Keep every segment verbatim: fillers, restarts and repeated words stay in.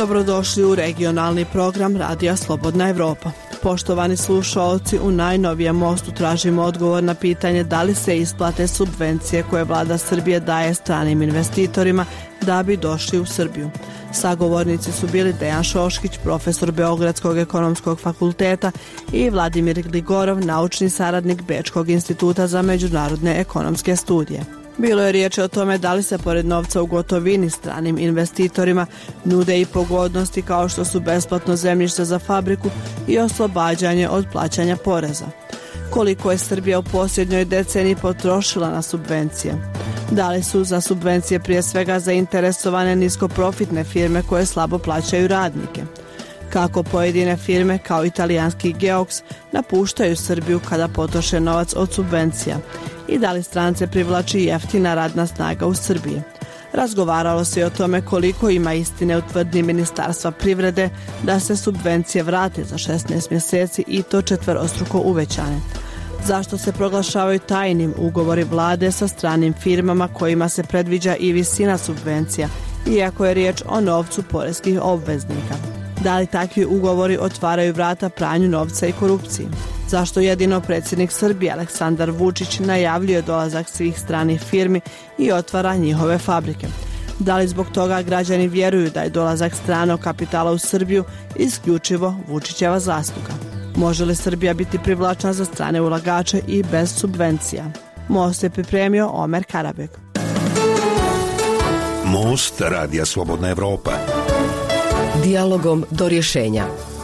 Dobrodošli u regionalni program Radija Slobodna Evropa. Poštovani slušaoci, u najnovijem mostu tražimo odgovor na pitanje da li se isplate subvencije koje vlada Srbije daje stranim investitorima da bi došli u Srbiju. Sagovornici su bili Dejan Šoškić, profesor Beogradskog ekonomskog fakulteta, i Vladimir Gligorov, naučni saradnik Bečkog instituta za međunarodne ekonomske studije. Bilo je riječ o tome da li se pored novca u gotovini stranim investitorima nude i pogodnosti kao što su besplatno zemljište za fabriku i oslobađanje od plaćanja poreza. Koliko je Srbija u posljednjoj deceniji potrošila na subvencije? Da li su za subvencije prije svega zainteresovane niskoprofitne firme koje slabo plaćaju radnike? Kako pojedine firme kao italijanski Geox napuštaju Srbiju kada potroše novac od subvencija? I da li strance privlači jeftina radna snaga u Srbiji? Razgovaralo se i o tome koliko ima istine u tvrdnji Ministarstva privrede da se subvencije vrate za šesnaest mjeseci i to četverostruko uvećane. Zašto se proglašavaju tajnim ugovori vlade sa stranim firmama kojima se predviđa i visina subvencija, iako je riječ o novcu poreskih obveznika? Da li takvi ugovori otvaraju vrata pranju novca i korupciji? Zašto jedino predsjednik Srbije Aleksandar Vučić najavljuje dolazak svih stranih firmi i otvara njihove fabrike? Da li zbog toga građani vjeruju da je dolazak stranog kapitala u Srbiju isključivo Vučićeva zasluga? Može li Srbija biti privlačna za strane ulagače i bez subvencija? Most je pripremio Omer Karabek. Most Radija Slobodna Evropa. Dijalogom do rješenja.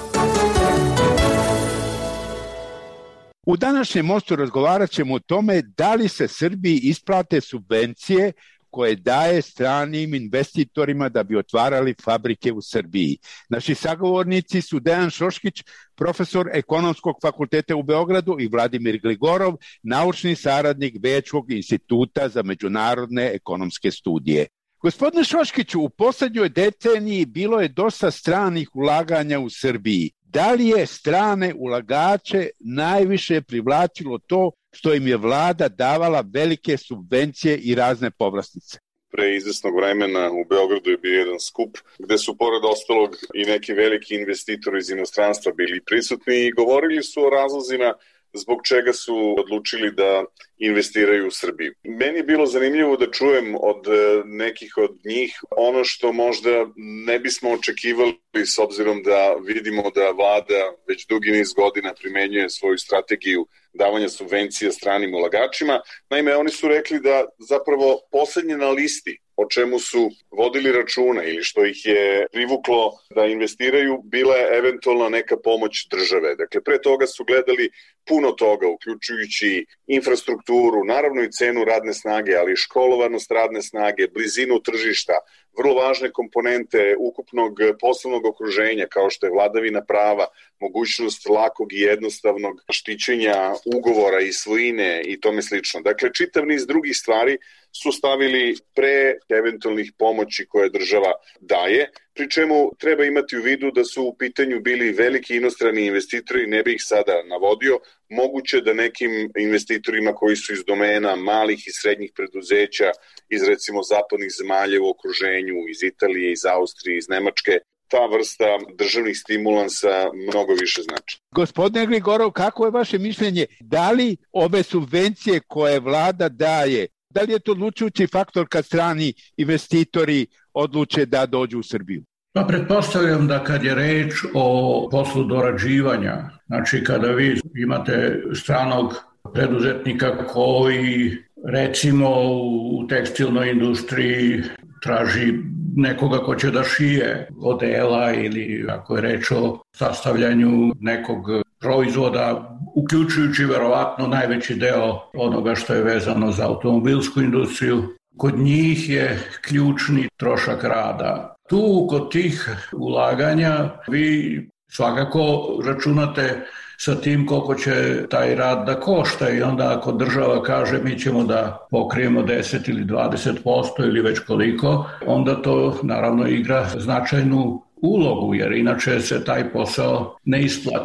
U današnjem mostu razgovarat ćemo o tome da li se Srbiji isplate subvencije koje daje stranim investitorima da bi otvarali fabrike u Srbiji. Naši sagovornici su Dejan Šoškić, profesor Ekonomskog fakulteta u Beogradu, i Vladimir Gligorov, naučni saradnik Bečkog instituta za međunarodne ekonomske studije. Gospodine Šoškiću, u posljednjoj deceniji bilo je dosta stranih ulaganja u Srbiji. Da li je strane ulagače najviše privlačilo to što im je vlada davala velike subvencije i razne povlastice? Pre izvesnog vremena u Beogradu je bio jedan skup gde su pored ostalog i neki veliki investitori iz inostranstva bili prisutni i govorili su o razlozima zbog čega su odlučili da investiraju u Srbiju. Meni je bilo zanimljivo da čujem od nekih od njih ono što možda ne bismo očekivali s obzirom da vidimo da vlada već dugi niz godina primenjuje svoju strategiju davanja subvencija stranim ulagačima. Naime, oni su rekli da zapravo poslednje na listi o čemu su vodili računa ili što ih je privuklo da investiraju bila je eventualna neka pomoć države. Dakle, pre toga su gledali puno toga, uključujući infrastrukturu, naravno i cenu radne snage, ali i školovanost radne snage, blizinu tržišta, vrlo važne komponente ukupnog poslovnog okruženja kao što je vladavina prava, mogućnost lakog i jednostavnog štićenja ugovora i svojine i tome slično. Dakle, čitav niz drugih stvari su stavili pre eventualnih pomoći koje država daje, pri čemu treba imati u vidu da su u pitanju bili veliki inostrani investitori, ne bih ih sada navodio, moguće da nekim investitorima koji su iz domena malih i srednjih preduzeća, iz recimo zapadnih zemalja u okruženju, iz Italije, iz Austrije, iz Nemačke, ta vrsta državnih stimulansa mnogo više znači. Gospodine Gligorov, kako je vaše mišljenje? Da li ove subvencije koje vlada daje, da li je to odlučujući faktor kad strani investitori odluče da dođu u Srbiju? Pa pretpostavljam da kad je reč o poslu dorađivanja, znači kada vi imate stranog preduzetnika koji recimo u tekstilnoj industriji traži nekoga ko će da šije odela ili ako je reč o sastavljanju nekog proizvoda, uključujući verovatno najveći deo onoga što je vezano za automobilsku industriju, kod njih je ključni trošak rada. Tu kod tih ulaganja vi svakako računate sa tim koliko će taj rad da košta i onda ako država kaže mi ćemo da pokrijemo deset ili dvadeset posto ili već koliko, onda to naravno igra značajnu ulogu jer inače se taj posao ne isplati.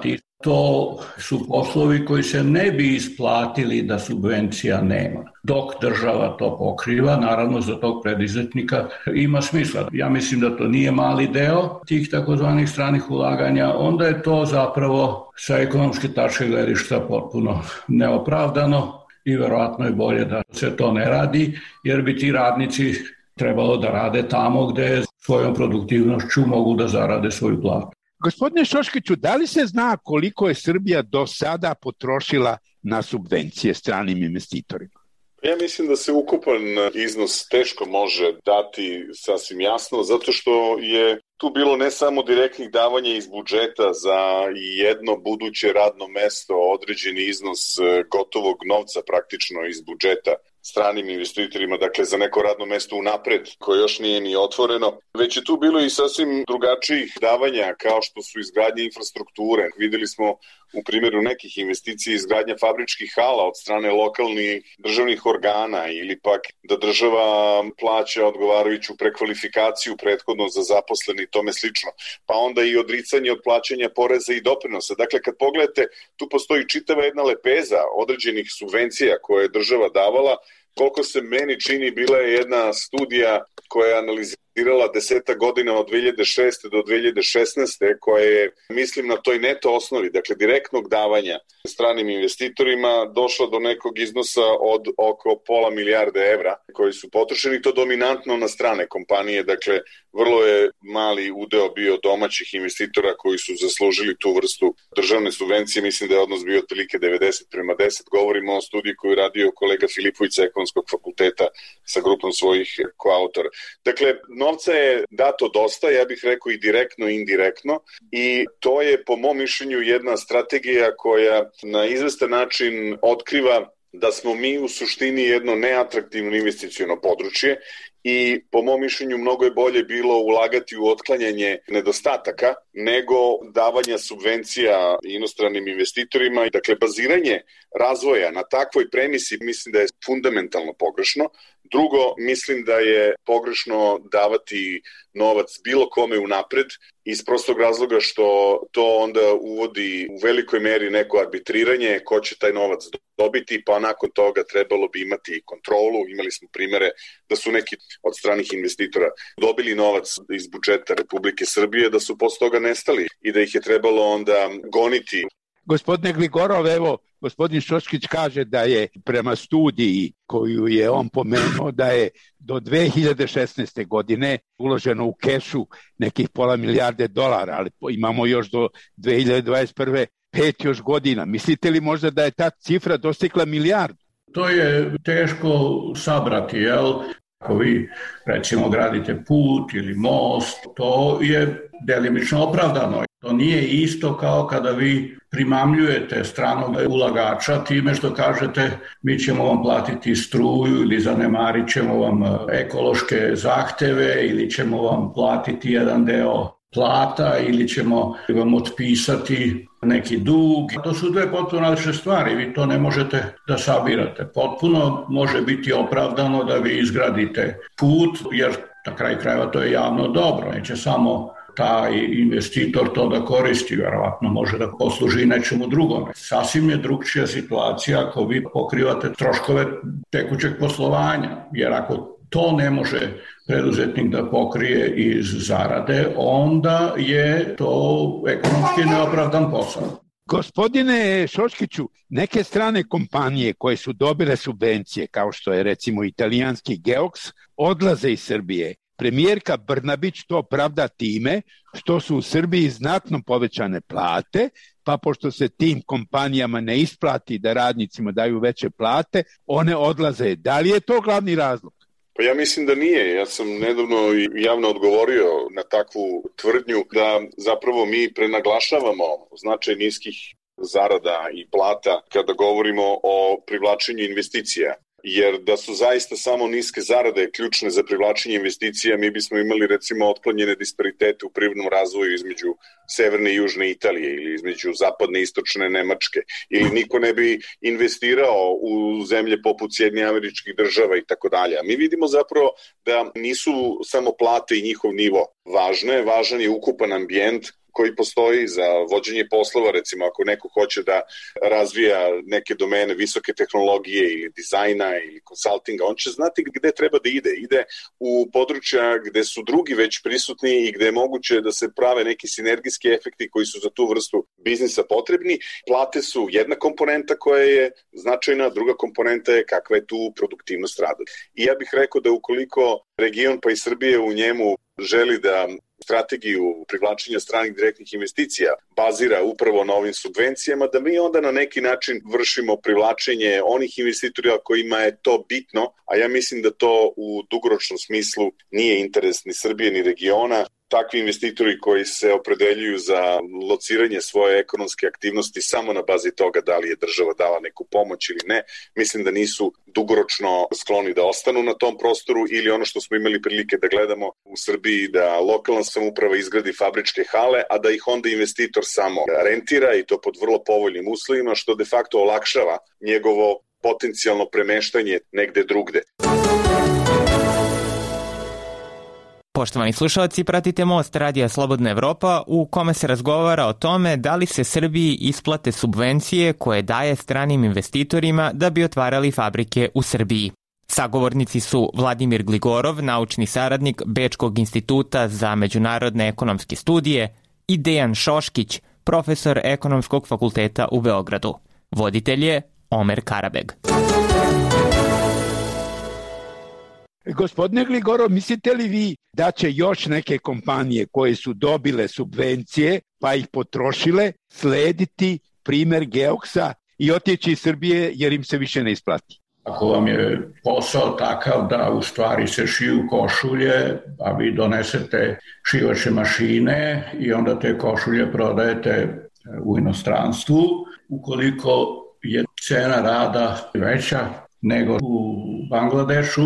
to su poslovi koji se ne bi isplatili da subvencija nema. Dok država to pokriva, naravno za tog preduzetnika ima smisla. Ja mislim da to nije mali deo tih takozvanih stranih ulaganja, onda je to zapravo sa ekonomske tačke gledišta potpuno neopravdano i verovatno je bolje da se to ne radi, jer bi ti radnici trebalo da rade tamo gde svojom produktivnošću mogu da zarade svoju platu. Gospodine Šoškiću, da li se zna koliko je Srbija do sada potrošila na subvencije stranim investitorima? Ja mislim da se ukupan iznos teško može dati sasvim jasno, zato što je tu bilo ne samo direktnih davanja iz budžeta za jedno buduće radno mesto, određeni iznos gotovog novca praktično iz budžeta stranim investitorima, dakle za neko radno mesto unapred koje još nije ni otvoreno, već je tu bilo i sasvim drugačijih davanja kao što su izgradnje infrastrukture. Videli smo u primjeru nekih investicija izgradnja fabričkih hala od strane lokalnih državnih organa ili pak da država plaća odgovarajuću prekvalifikaciju prethodno za zaposleni i tome slično. Pa onda i odricanje od plaćanja poreza i doprinosa. Dakle, kad pogledate, tu postoji čitava jedna lepeza određenih subvencija koje je država davala. Koliko se meni čini, bila je jedna studija koja je analizirala deseta godina od dve hiljade šeste do dve hiljade šesnaeste koja je, mislim, na toj neto osnovi, dakle direktnog davanja stranim investitorima došla do nekog iznosa od oko pola milijarde evra koji su potrošeni, to dominantno na strane kompanije, dakle vrlo je mali udeo bio domaćih investitora koji su zaslužili tu vrstu državne subvencije, mislim da je odnos bio otprilike devedeset prema deset, govorimo o studiji koju je radio kolega Filipović sa Ekonomskog fakulteta sa grupom svojih koautora. Dakle, novca je dato dosta, ja bih rekao i direktno i indirektno, i to je po mom mišljenju jedna strategija koja na izvestan način otkriva da smo mi u suštini jedno neatraktivno investiciono područje i po mom mišljenju mnogo je bolje bilo ulagati u otklanjanje nedostataka nego davanja subvencija inostranim investitorima. Dakle, baziranje razvoja na takvoj premisi mislim da je fundamentalno pogrešno. Drugo, mislim da je pogrešno davati novac bilo kome unapred iz prostog razloga što to onda uvodi u velikoj meri neko arbitriranje ko će taj novac dobiti, pa nakon toga trebalo bi imati kontrolu. Imali smo primere da su neki od stranih investitora dobili novac iz budžeta Republike Srbije, da su posle toga nestali i da ih je trebalo onda goniti. Gospodine Gligorov, evo, gospodin Šoškić kaže da je prema studiji koju je on pomenuo da je do dve hiljade šesnaeste. godine uloženo u kešu nekih pola milijarde dolara, ali imamo još do dve hiljade dvadeset prve. pet još godina. Mislite li možda da je ta cifra dostigla milijardu? To je teško sabrati, jel? Ako vi, recimo, gradite put ili most, to je delimično opravdano. To nije isto kao kada vi primamljujete stranog ulagača time što kažete mi ćemo vam platiti struju ili zanemarit ćemo vam ekološke zahteve ili ćemo vam platiti jedan deo plata ili ćemo vam otpisati neki dug. To su dve potpuno različite stvari, vi to ne možete da sabirate. Potpuno može biti opravdano da vi izgradite put, jer na kraju krajeva to je javno dobro, neće samo taj investitor to da koristi, verovatno može da posluži nečemu drugome. Sasvim je drugčija situacija ako vi pokrivate troškove tekućeg poslovanja, jer ako to ne može preduzetnik da pokrije iz zarade, onda je to ekonomski neopravdan posao. Gospodine Šoškiću, neke strane kompanije koje su dobile subvencije, kao što je recimo italijanski Geox, odlaze iz Srbije. Premijerka Brnabić to pravda time što su u Srbiji znatno povećane plate, pa pošto se tim kompanijama ne isplati da radnicima daju veće plate, one odlaze. Da li je to glavni razlog? Pa ja mislim da nije. Ja sam nedavno javno odgovorio na takvu tvrdnju da zapravo mi prenaglašavamo značaj niskih zarada i plata kada govorimo o privlačenju investicija. Jer da su zaista samo niske zarade ključne za privlačenje investicija, mi bismo imali recimo otklonjene disparitete u privrednom razvoju između severne i južne Italije ili između zapadne i istočne Nemačke, ili niko ne bi investirao u zemlje poput Sjedinjenih Američkih Država i tako dalje. A mi vidimo zapravo da nisu samo plate i njihov nivo važne, važan je ukupan ambijent koji postoji za vođenje poslova, recimo ako neko hoće da razvija neke domene visoke tehnologije ili dizajna ili konsultinga, on će znati gde treba da ide. Ide u područja gde su drugi već prisutni i gde je moguće da se prave neki sinergijski efekti koji su za tu vrstu biznisa potrebni. Plate su jedna komponenta koja je značajna, druga komponenta je kakva je tu produktivnost rada. I ja bih rekao da ukoliko region pa i Srbije u njemu želi da strategiju privlačenja stranih direktnih investicija bazira upravo na ovim subvencijama, da mi onda na neki način vršimo privlačenje onih investitora kojima je to bitno, a ja mislim da to u dugoročnom smislu nije interes ni Srbije ni regiona. Takvi investitori koji se opredeljuju za lociranje svoje ekonomske aktivnosti samo na bazi toga da li je država dala neku pomoć ili ne, mislim da nisu dugoročno skloni da ostanu na tom prostoru, ili ono što smo imali prilike da gledamo u Srbiji, da lokalna samouprava izgradi fabričke hale, a da ih onda investitor samo rentira i to pod vrlo povoljnim uslovima, što de facto olakšava njegovo potencijalno premeštanje negde drugde. Poštovani slušalci, pratite Most Radija Slobodna Evropa u kome se razgovara o tome da li se Srbiji isplate subvencije koje daje stranim investitorima da bi otvarali fabrike u Srbiji. Sagovornici su Vladimir Gligorov, naučni saradnik Bečkog instituta za međunarodne ekonomske studije, i Dejan Šoškić, profesor Ekonomskog fakulteta u Beogradu. Voditelj je Omer Karabeg. Gospodine Gligorov, mislite li vi da će još neke kompanije koje su dobile subvencije pa ih potrošile slediti primer Geoksa i otići iz Srbije jer im se više ne isplati? Ako vam je posao takav da u stvari se šiju košulje, a vi donesete šivače mašine i onda te košulje prodajete u inostranstvu, ukoliko je cena rada veća nego u Bangladešu,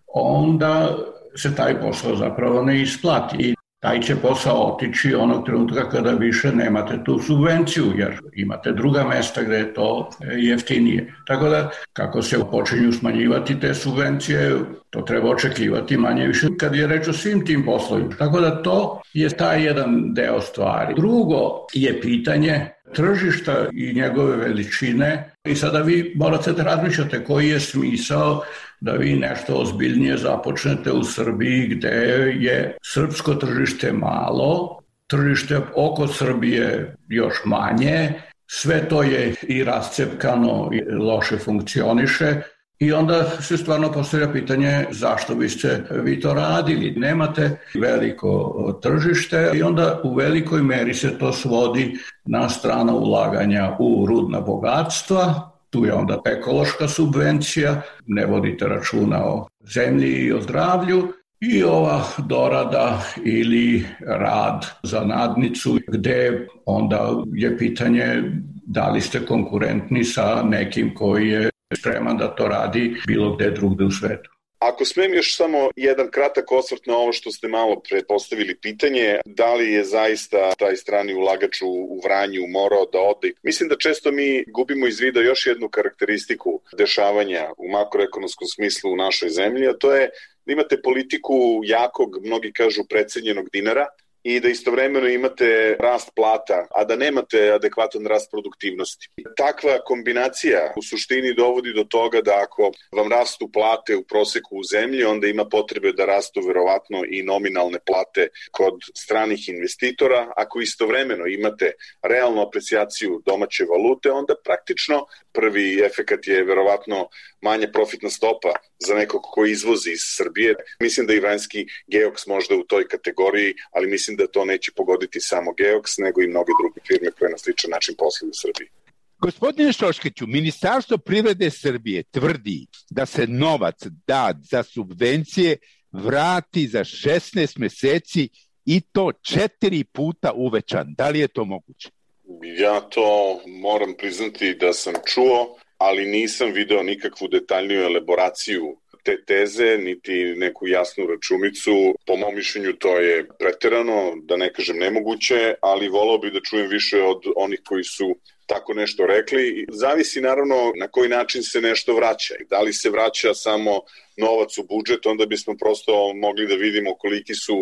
onda se taj posao zapravo ne isplati. I taj će posao otići onog trenutka kada više nemate tu subvenciju, jer imate druga mesta gde je to jeftinije. Tako da, kako se počinju smanjivati te subvencije, to treba očekivati manje više kad je reč o svim tim poslovima. Tako da to je taj jedan deo stvari. Drugo je pitanje tržišta i njegove veličine. I sada vi morate da razmišljate koji je smisao da vi nešto ozbiljnije započnete u Srbiji gde je srpsko tržište malo, tržište oko Srbije još manje, sve to je i rascepkano i loše funkcioniše. I onda se stvarno postavlja pitanje zašto biste vi to radili. Nemate veliko tržište i onda u velikoj meri se to svodi na strana ulaganja u rudna bogatstva. Tu je onda ekološka subvencija, ne vodite računa o zemlji i o zdravlju. I ova dorada ili rad za nadnicu gde onda je pitanje da li ste konkurentni sa nekim koji je spreman da to radi bilo gde drugde u svetu. Ako smem još samo jedan kratak osvrt na ovo što ste malo pre postavili pitanje, da li je zaista taj strani ulagač u Vranju morao da ode? Mislim da često mi gubimo iz vida još jednu karakteristiku dešavanja u makroekonomskom smislu u našoj zemlji, a to je da imate politiku jakog, mnogi kažu precenjenog dinara, i da istovremeno imate rast plata, a da nemate adekvatan rast produktivnosti. Takva kombinacija u suštini dovodi do toga da ako vam rastu plate u proseku u zemlji, onda ima potrebe da rastu verovatno i nominalne plate kod stranih investitora. Ako istovremeno imate realnu aprecijaciju domaće valute, onda praktično prvi efekat je verovatno manja profitna stopa za nekog ko izvozi iz Srbije. Mislim da i vranjski Geoks možda u toj kategoriji, ali mislim da to neće pogoditi samo Geoks, nego i mnoge druge firme koje na sličan način posluju u Srbiji. Gospodine Šoškiću, Ministarstvo privrede Srbije tvrdi da se novac dat za subvencije vrati za šesnaest meseci i to četiri puta uvećan. Da li je to moguće? Ja to moram priznati da sam čuo, ali nisam video nikakvu detaljniju elaboraciju te teze, niti neku jasnu računicu. Po mom mišljenju to je preterano, da ne kažem nemoguće, ali volao bih da čujem više od onih koji su tako nešto rekli. Zavisi naravno na koji način se nešto vraća. Da li se vraća samo novac u budžet, onda bismo prosto mogli da vidimo koliki su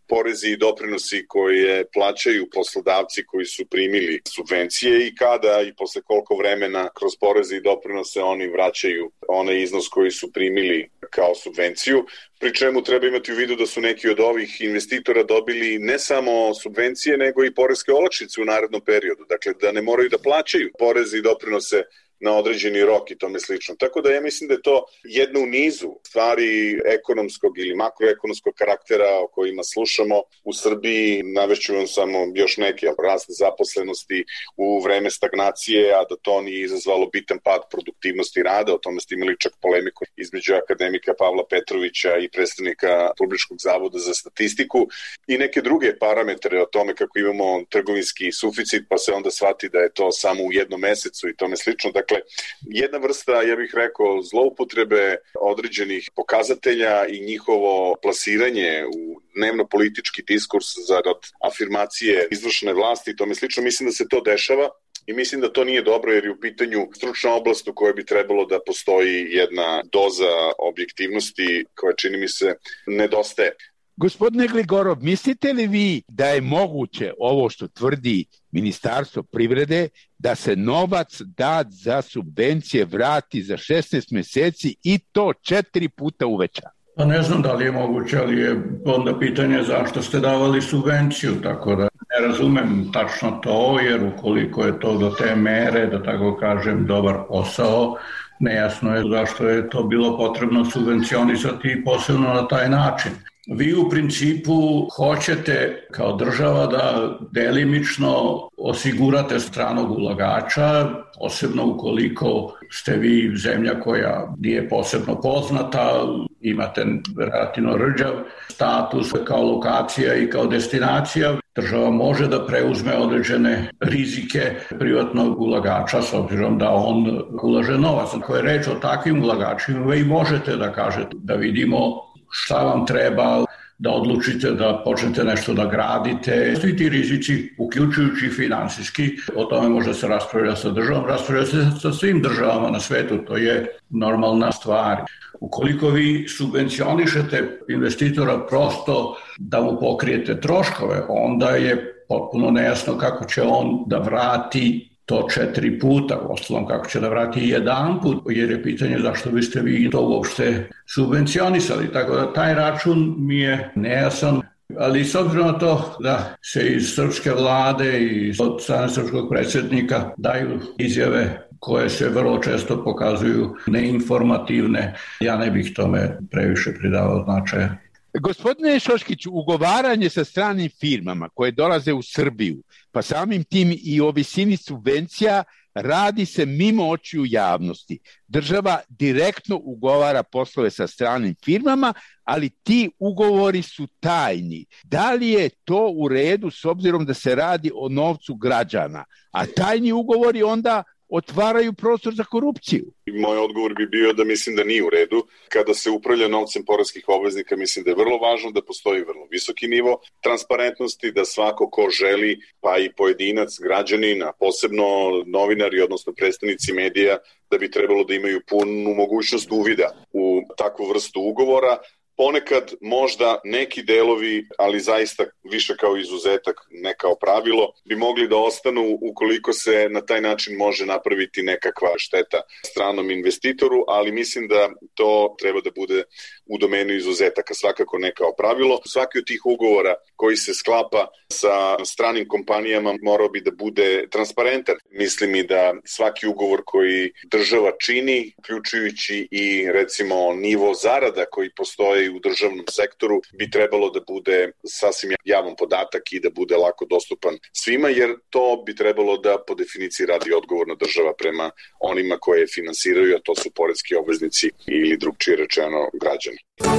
porezi i doprinosi koje plaćaju poslodavci koji su primili subvencije i kada i posle koliko vremena kroz poreze i doprinose oni vraćaju onaj iznos koji su primili kao subvenciju, pri čemu treba imati u vidu da su neki od ovih investitora dobili ne samo subvencije, nego i poreske olakšice u narednom periodu. Dakle, da ne moraju da plaćaju poreze i doprinose na određeni rok i tome slično. Tako da ja mislim da je to jedno u nizu stvari ekonomskog ili makroekonomskog karaktera o kojima slušamo u Srbiji. Navešću vam samo još neke, rast zaposlenosti u vreme stagnacije, a da to nije izazvalo bitan pad produktivnosti rada. O tome ste imali čak polemiku između akademika Pavla Petrovića i predstavnika Republičkog zavoda za statistiku i neke druge parametre o tome kako imamo trgovinski suficit, pa se onda shvati da je to samo u jednom mesecu i tome slično. Dakle, jedna vrsta, ja bih rekao, zloupotrebe određenih pokazatelja i njihovo plasiranje u dnevno-politički diskurs zarad afirmacije izvršne vlasti i tome slično, mislim da se to dešava. I mislim da to nije dobro jer je u pitanju stručna oblast u kojoj bi trebalo da postoji jedna doza objektivnosti koja, čini mi se, nedostaje. Gospodine Gligorov, mislite li vi da je moguće ovo što tvrdi Ministarstvo privrede, da se novac dat za subvencije vrati za šesnaest meseci i to četiri puta uveća? Pa ne znam da li je moguće, ali je onda pitanje zašto ste davali subvenciju, tako da ne razumem tačno to, jer ukoliko je to do te mere, da tako kažem, dobar posao, nejasno je zašto je to bilo potrebno subvencionisati posebno na taj način. Vi u principu hoćete kao država da delimično osigurate stranog ulagača, posebno ukoliko ste vi zemlja koja nije posebno poznata, imate relativno rđav status kao lokacija i kao destinacija. Država može da preuzme određene rizike privatnog ulagača s obzirom da on ulaže novac. Ako je reč o takvim ulagačima, vi možete da kažete da vidimo šta vam treba, da odlučite da počnete nešto da gradite. Svi ti rizici, uključujući finansijski, o tome može se raspravlja sa državom, raspravlja se sa svim državama na svetu, to je normalna stvar. Ukoliko vi subvencionišete investitora prosto da mu pokrijete troškove, onda je potpuno nejasno kako će on da vrati to četiri puta, uostalom kako će da vrati jedan put, jer je pitanje zašto biste vi to uopšte subvencionisali. Tako da taj račun mi je nejasan, ali s obzirom na to da se iz srpske vlade i od strane srpskog predsjednika daju izjave koje se vrlo često pokazuju neinformativne, ja ne bih tome previše pridavao značaja. Gospodine Šoškić, ugovaranje sa stranim firmama koje dolaze u Srbiju, pa samim tim i o visini subvencija, radi se mimo očiju javnosti. Država direktno ugovara poslove sa stranim firmama, ali ti ugovori su tajni. Da li je to u redu s obzirom da se radi o novcu građana? A tajni ugovori onda otvaraju prostor za korupciju. Moj odgovor bi bio da mislim da nije u redu. Kada se upravlja novcem poreskih obveznika, mislim da je vrlo važno da postoji vrlo visoki nivo transparentnosti, da svako ko želi, pa i pojedinac, građanin, a posebno novinari, odnosno predstavnici medija, da bi trebalo da imaju punu mogućnost uvida u takvu vrstu ugovora. Ponekad možda neki delovi, ali zaista više kao izuzetak, ne kao pravilo, bi mogli da ostanu ukoliko se na taj način može napraviti nekakva šteta stranom investitoru, ali mislim da to treba da bude u domenu izuzetaka, svakako ne kao pravilo. Svaki od tih ugovora koji se sklapa sa stranim kompanijama morao bi da bude transparentan. Mislim i da svaki ugovor koji država čini, uključujući i recimo nivo zarada koji postoji u državnom sektoru, bi trebalo da bude sasvim javan podatak i da bude lako dostupan svima, jer to bi trebalo da po definiciji radi odgovorna država prema onima koje finansiraju, a to su poreski obveznici ili drugčije rečeno građani.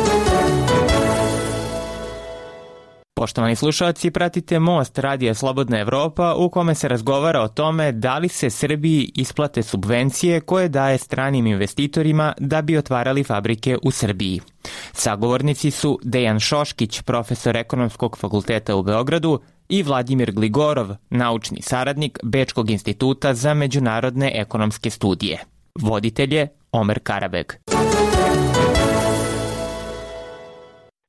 Poštovani slušalci, pratite Most Radija Slobodna Evropa u kome se razgovara o tome da li se Srbiji isplate subvencije koje daje stranim investitorima da bi otvarali fabrike u Srbiji. Sagovornici su Dejan Šoškić, profesor Ekonomskog fakulteta u Beogradu, i Vladimir Gligorov, naučni saradnik Bečkog instituta za međunarodne ekonomske studije. Voditelj je Omer Karabeg.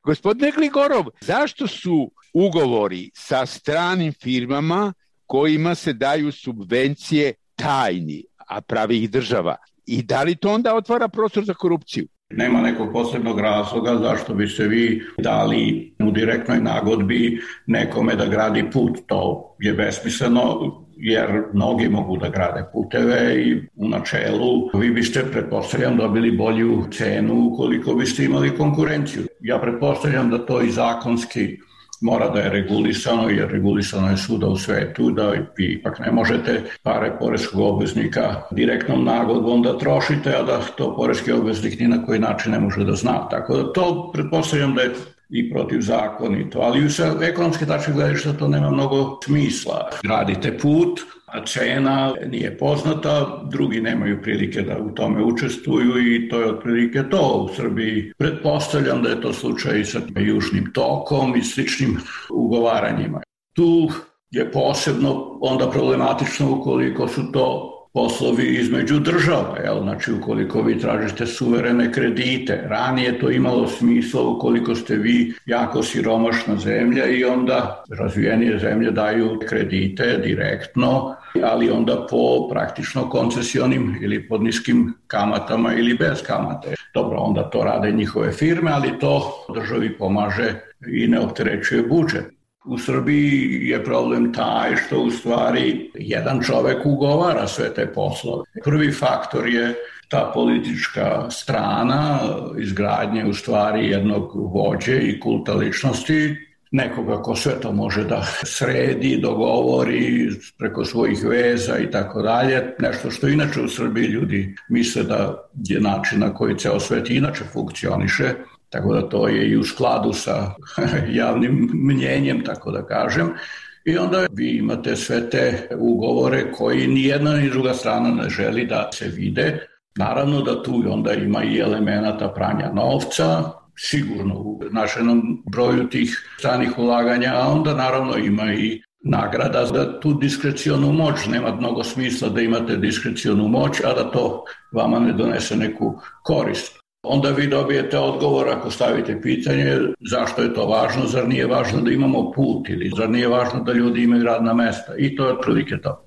Gospodine Gligorov, zašto su ugovori sa stranim firmama kojima se daju subvencije tajni, a pravi ih država? I da li to onda otvara prostor za korupciju? Nema nekog posebnog razloga zašto bi se vi dali u direktnoj nagodbi nekome da gradi put. To je besmisleno, jer mnogi mogu da grade puteve i u načelu vi biste, pretpostavljam, dobili bolju cenu ukoliko biste imali konkurenciju. Ja pretpostavljam da to i zakonski mora da je regulisano, jer regulisano je svuda u svetu, da vi ipak ne možete pare poreskog obveznika direktnom nagodbom da trošite, a da to poreski obveznik ni na koji način ne može da zna. Tako da to pretpostavljam da je i protivzakonito, ali sa ekonomske tačke gledišta to nema mnogo smisla. Gradite put, a cena nije poznata, drugi nemaju prilike da u tome učestvuju i to je otprilike to u Srbiji. Pretpostavljam da je to slučaj i sa južnim tokom i sličnim ugovaranjima. Tu je posebno onda problematično ukoliko su to poslovi između država, jel? Znači ukoliko vi tražite suverene kredite. Ranije to imalo smisla ukoliko ste vi jako siromašna zemlja i onda razvijenije zemlje daju kredite direktno, ali onda po praktično koncesionim ili pod niskim kamatama ili bez kamate. Dobro, onda to rade njihove firme, ali to državi pomaže i ne opterećuje budžet. U Srbiji je problem taj što u stvari jedan čovek ugovara sve te poslove. Prvi faktor je ta politička strana izgradnje u stvari jednog vođe i kulta ličnosti, nekoga ko sve to može da sredi, dogovori preko svojih veza i tako dalje. Nešto što inače u Srbiji ljudi misle da je način na koji ceo svet inače funkcioniše. Tako da to je i u skladu sa javnim mnjenjem, tako da kažem. I onda vi imate sve te ugovore koji ni jedna ni druga strana ne želi da se vide. Naravno da tu onda ima i elemenata pranja novca, sigurno u značajnom broju tih stranih ulaganja, a onda naravno ima i nagrada za tu diskrecionu moć. Nema mnogo smisla da imate diskrecionu moć, a da to vama ne donese neku korist. Onda vi dobijete odgovor ako stavite pitanje zašto je to važno, zar nije važno da imamo put ili zar nije važno da ljudi imaju radna mesta i to je otprilike to.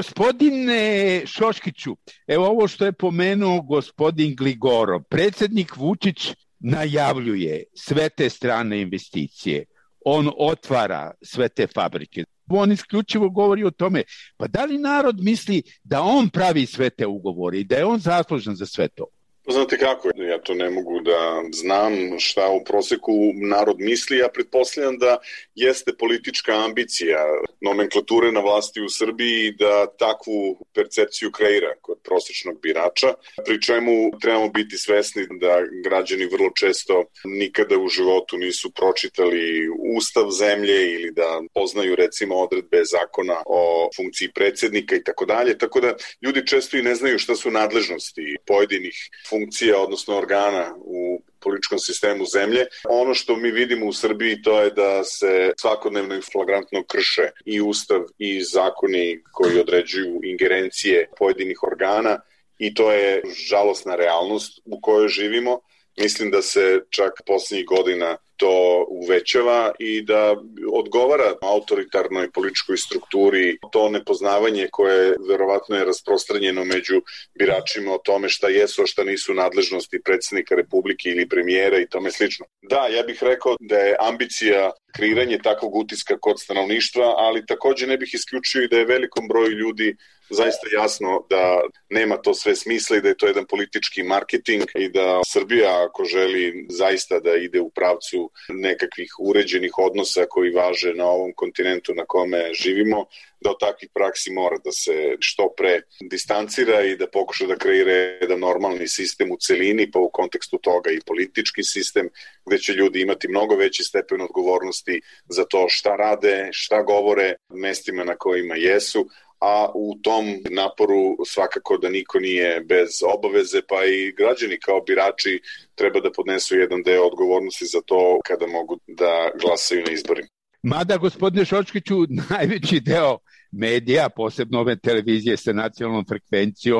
Gospodine Šoškiću, evo ovo što je pomenuo gospodin Gligorov, predsjednik Vučić najavljuje sve te strane investicije, on otvara sve te fabrike. On isključivo govori o tome, pa da li narod misli da on pravi sve te ugovore i da je on zaslužan za sve to? Znate kako, ja to ne mogu da znam šta u proseku narod misli, ja pretpostavljam da jeste politička ambicija nomenklature na vlasti u Srbiji da takvu percepciju kreira kod prosečnog birača, pri čemu trebamo biti svesni da građani vrlo često nikada u životu nisu pročitali ustav zemlje ili da poznaju recimo odredbe zakona o funkciji predsjednika i tako dalje, tako da ljudi često i ne znaju šta su nadležnosti pojedinih funkcija, odnosno organa u političkom sistemu zemlje. Ono što mi vidimo u Srbiji to je da se svakodnevno i flagrantno krše i ustav i zakoni koji određuju ingerencije pojedinih organa i to je žalosna realnost u kojoj živimo. Mislim da se čak poslednjih godina to uvećava i da odgovara autoritarnoj političkoj strukturi to nepoznavanje koje verovatno je rasprostranjeno među biračima o tome šta jesu, a šta nisu nadležnosti predsjednika Republike ili premijera i tome slično. Da, ja bih rekao da je ambicija kreiranje takvog utiska kod stanovništva, ali takođe ne bih isključio i da je velikom broju ljudi zaista jasno da nema to sve smisla i da je to jedan politički marketing i da Srbija ako želi zaista da ide u pravcu nekakvih uređenih odnosa koji važe na ovom kontinentu na kome živimo, da od takvih praksi mora da se što pre distancira i da pokuša da kreira jedan normalni sistem u celini, pa u kontekstu toga i politički sistem, gde će ljudi imati mnogo veći stepen odgovornosti za to šta rade, šta govore, mestima na kojima jesu, a u tom naporu svakako da niko nije bez obaveze, pa i građani kao birači treba da podnesu jedan deo odgovornosti za to kada mogu da glasaju na izborima. Mada, gospodine Šoškiću, najveći deo medija, posebno ove televizije sa nacionalnom frekvencijom,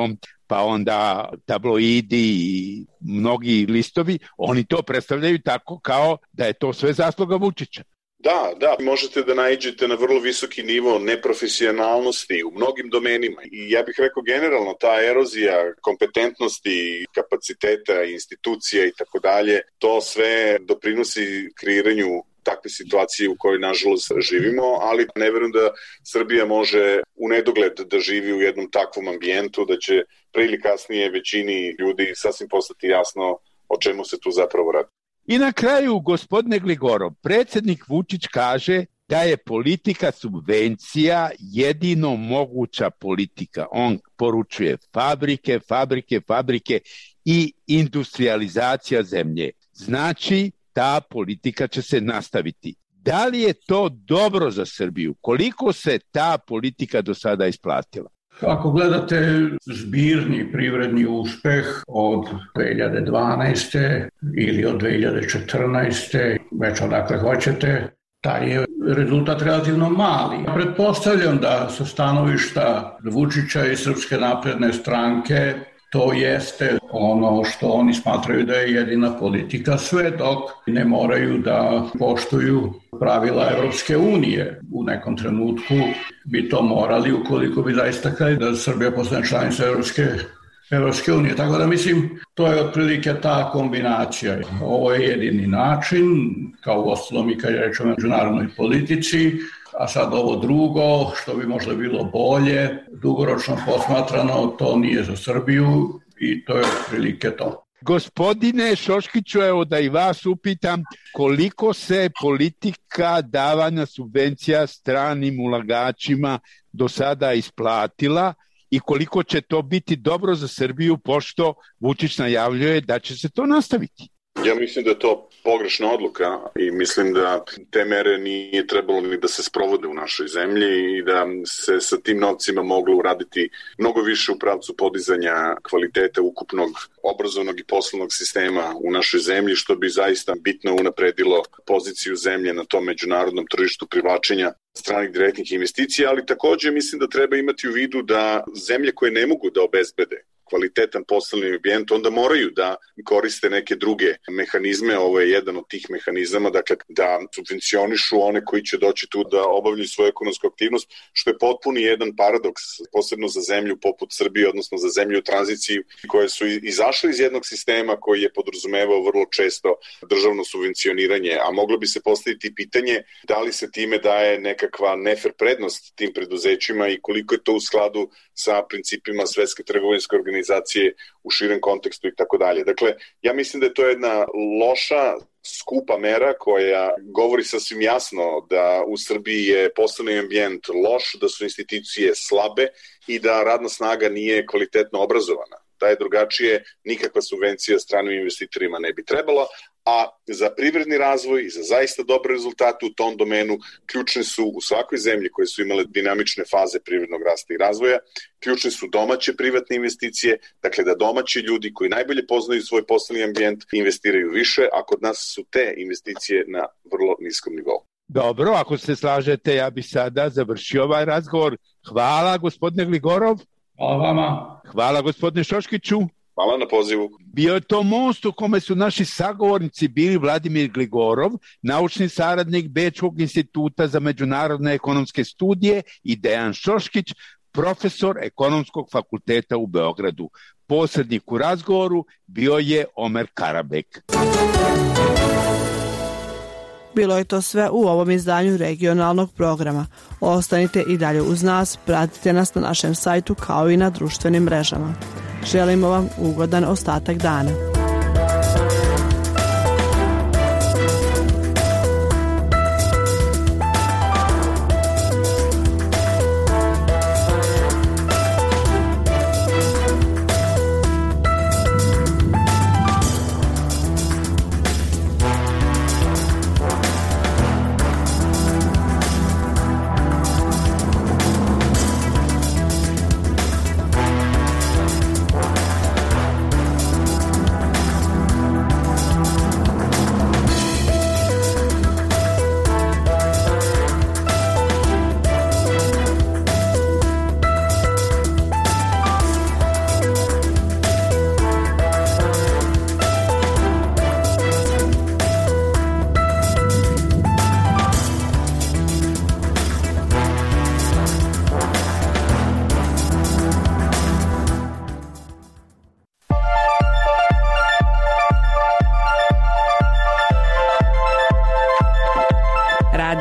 pa onda tabloidi i mnogi listovi, oni to predstavljaju tako kao da je to sve zasluga Vučića. Da, da, možete da naiđete na vrlo visoki nivo neprofesionalnosti u mnogim domenima i ja bih rekao generalno ta erozija kompetentnosti, kapaciteta, institucija i tako dalje, to sve doprinosi kreiranju takve situacije u kojoj nažalost živimo, ali ne verujem da Srbija može u nedogled da živi u jednom takvom ambijentu, da će pre ili kasnije većini ljudi sasvim postati jasno o čemu se tu zapravo radi. I na kraju, gospodine Gligorov, predsjednik Vučić kaže da je politika subvencija jedino moguća politika. On poručuje fabrike, fabrike, fabrike i industrializacija zemlje. Znači, ta politika će se nastaviti. Da li je to dobro za Srbiju? Koliko se ta politika do sada isplatila? Ako gledate zbirni privredni uspeh od dve hiljade dvanaeste. ili od dve hiljade četrnaeste. već odakle hoćete, taj je rezultat relativno mali. Pretpostavljam da sa stanovišta Vučića i Srpske napredne stranke to jeste ono što oni smatraju da je jedina politika, sve dok ne moraju da poštuju pravila Evropske unije. U nekom trenutku bi to morali ukoliko bi zaista hteli da Srbija postane članica Evropske, Evropske unije. Tako da mislim, to je otprilike ta kombinacija. Ovo je jedini način, kao u ostalom i kad je reč o međunarodnoj politici, a sad ovo drugo, što bi možda bilo bolje, dugoročno posmatrano, to nije za Srbiju i to je otprilike to. Gospodine Šoškiću, evo da i vas upitam, koliko se politika davanja subvencija stranim ulagačima do sada isplatila i koliko će to biti dobro za Srbiju, pošto Vučić najavljuje da će se to nastaviti? Ja mislim da je to pogrešna odluka i mislim da te mere nije trebalo ni da se sprovode u našoj zemlji i da se sa tim novcima moglo uraditi mnogo više u pravcu podizanja kvaliteta ukupnog obrazovnog i poslovnog sistema u našoj zemlji, što bi zaista bitno unapredilo poziciju zemlje na tom međunarodnom tržištu privlačenja stranih direktnih investicija, ali takođe mislim da treba imati u vidu da zemlje koje ne mogu da obezbede kvalitetan poslovni ambijent, onda moraju da koriste neke druge mehanizme. Ovo je jedan od tih mehanizama, dakle da subvencionišu one koji će doći tu da obavljaju svoju ekonomsku aktivnost, što je potpuni jedan paradoks, posebno za zemlju poput Srbije, odnosno za zemlju u tranziciji, koje su izašle iz jednog sistema koji je podrazumevao vrlo često državno subvencioniranje, a moglo bi se postaviti pitanje da li se time daje nekakva nefer prednost tim preduzećima i koliko je to u skladu sa principima Svetske trgovinske organizacije u širem kontekstu i tako dalje. Dakle, ja mislim da je to jedna loša, skupa mera koja govori sasvim jasno da u Srbiji je poslovni ambijent loš, da su institucije slabe i da radna snaga nije kvalitetno obrazovana. Da je drugačije, nikakva subvencija stranim investitorima ne bi trebala, a za privredni razvoj i za zaista dobre rezultate u tom domenu ključne su u svakoj zemlji koje su imale dinamične faze privrednog rasta i razvoja, ključne su domaće privatne investicije, dakle da domaći ljudi koji najbolje poznaju svoj poslovni ambijent investiraju više, a kod nas su te investicije na vrlo niskom nivou. Dobro, ako se slažete, ja bih sada završio ovaj razgovor. Hvala, gospodine Gligorov. Hvala vama. Hvala, gospodine Šoškiću. Hvala na pozivu. Bio je to most u kome su naši sagovornici bili Vladimir Gligorov, naučni saradnik Bečkog instituta za međunarodne ekonomske studije, i Dejan Šoškić, profesor ekonomskog fakulteta u Beogradu. Posrednik u razgovoru bio je Omer Karabek. Bilo je to sve u ovom izdanju regionalnog programa. Ostanite i dalje uz nas, pratite nas na našem sajtu kao i na društvenim mrežama. Želimo vam ugodan ostatak dana.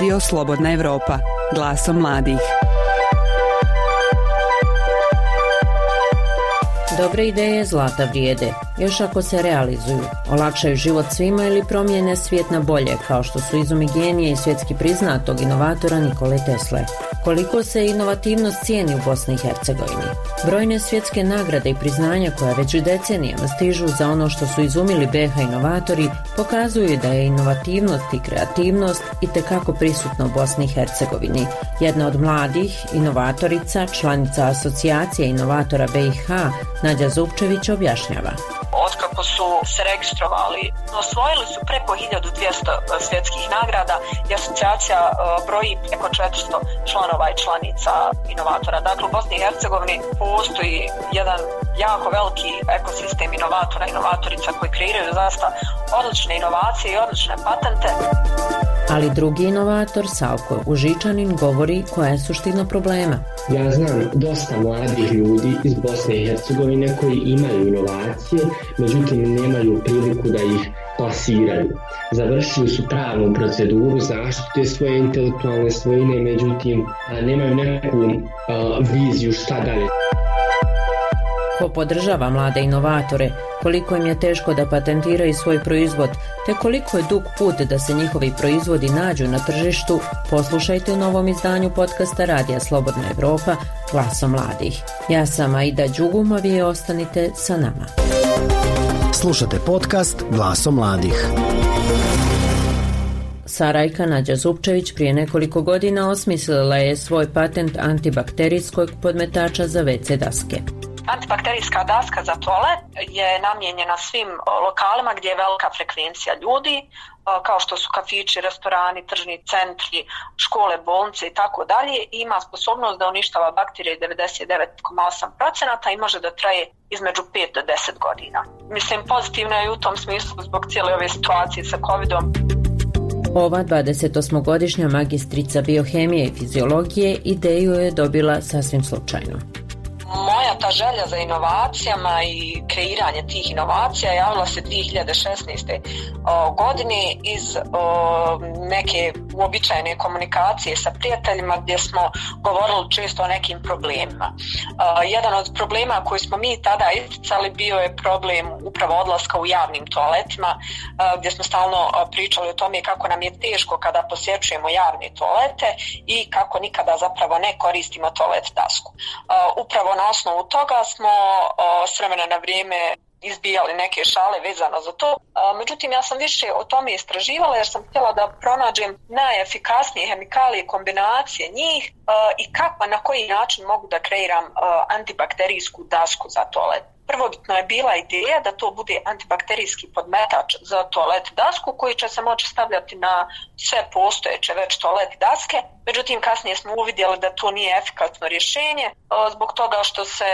Radio Slobodna Evropa, glasom mladih. Dobre ideje zlata vrijede, još ako se realizuju, olakšaju život svima ili promijene svijet na bolje, kao što su izumi genije i svjetski priznatog inovatora Nikole Tesle. Koliko se inovativnost cijeni u Bosni i Hercegovini? Brojne svjetske nagrade i priznanja koja već decenijama stižu za ono što su izumili B H inovatori pokazuju da je inovativnost i kreativnost itekako prisutna u Bosni i Hercegovini. Jedna od mladih inovatorica, članica asocijacije inovatora B i H, Nađa Zupčević objašnjava. Otkako su se registrovali, osvojili su preko hiljadu dvjesto svjetskih nagrada i asocijacija broji preko četiristo članova i članica inovatora. Dakle, u Bosni i Hercegovini postoji jedan jako veliki ekosistem inovatora i inovatorica koji kreiraju zaista odlične inovacije i odlične patente. Ali drugi inovator, Salko Užičanin, govori koja je suština problema. Ja znam dosta mladih ljudi iz Bosne i Hercegovine koji imaju inovacije, međutim nemaju priliku da ih plasiraju. Završili su pravnu proceduru zaštite svoje intelektualne svojine, međutim nemaju neku uh, viziju šta dalje. Ko podržava mlade inovatore, koliko im je teško da patentiraju svoj proizvod, te koliko je dug put da se njihovi proizvodi nađu na tržištu, poslušajte u novom izdanju podcasta Radija Slobodna Evropa, glasom mladih. Ja sam Aida Đugumov i ostanite sa nama. Slušate podcast Glasom mladih. Sarajka Nađa Zupčević prije nekoliko godina osmislila je svoj patent antibakterijskog podmetača za ve ce daske. Antibakterijska daska za toalet je namijenjena svim lokalima gdje je velika frekvencija ljudi, kao što su kafići, restorani, tržni centri, škole, bolnice i tako dalje. Ima sposobnost da uništava bakterije devedeset devet zarez osam posto i može da traje između pet do deset godina. Mislim, pozitivno je u tom smislu zbog cijele ove situacije sa covidom. Ova dvadesetosmogodišnja magistrica biohemije i fiziologije ideju je dobila sasvim slučajno. Moja ta želja za inovacijama i kreiranje tih inovacija javila se dvije hiljade šesnaeste. godine iz o, neke uobičajene komunikacije sa prijateljima gdje smo govorili često o nekim problemima. O, jedan od problema koji smo mi tada isticali bio je problem upravo odlaska u javnim toaletima, o, gdje smo stalno pričali o tome kako nam je teško kada posjećujemo javne toalete i kako nikada zapravo ne koristimo toalet dasku. O, upravo na osnovu toga smo o, s vremena na vrijeme izbijali neke šale vezano za to. Međutim, ja sam više o tome istraživala jer sam htjela da pronađem najefikasnije hemikalije, kombinacije njih i kako, na koji način mogu da kreiram antibakterijsku dasku za toalet. Prvobitno je bila ideja da to bude antibakterijski podmetač za toalet dasku koji će se moći stavljati na sve postojeće već toalet daske. Međutim, kasnije smo uvidjeli da to nije efikasno rješenje zbog toga što se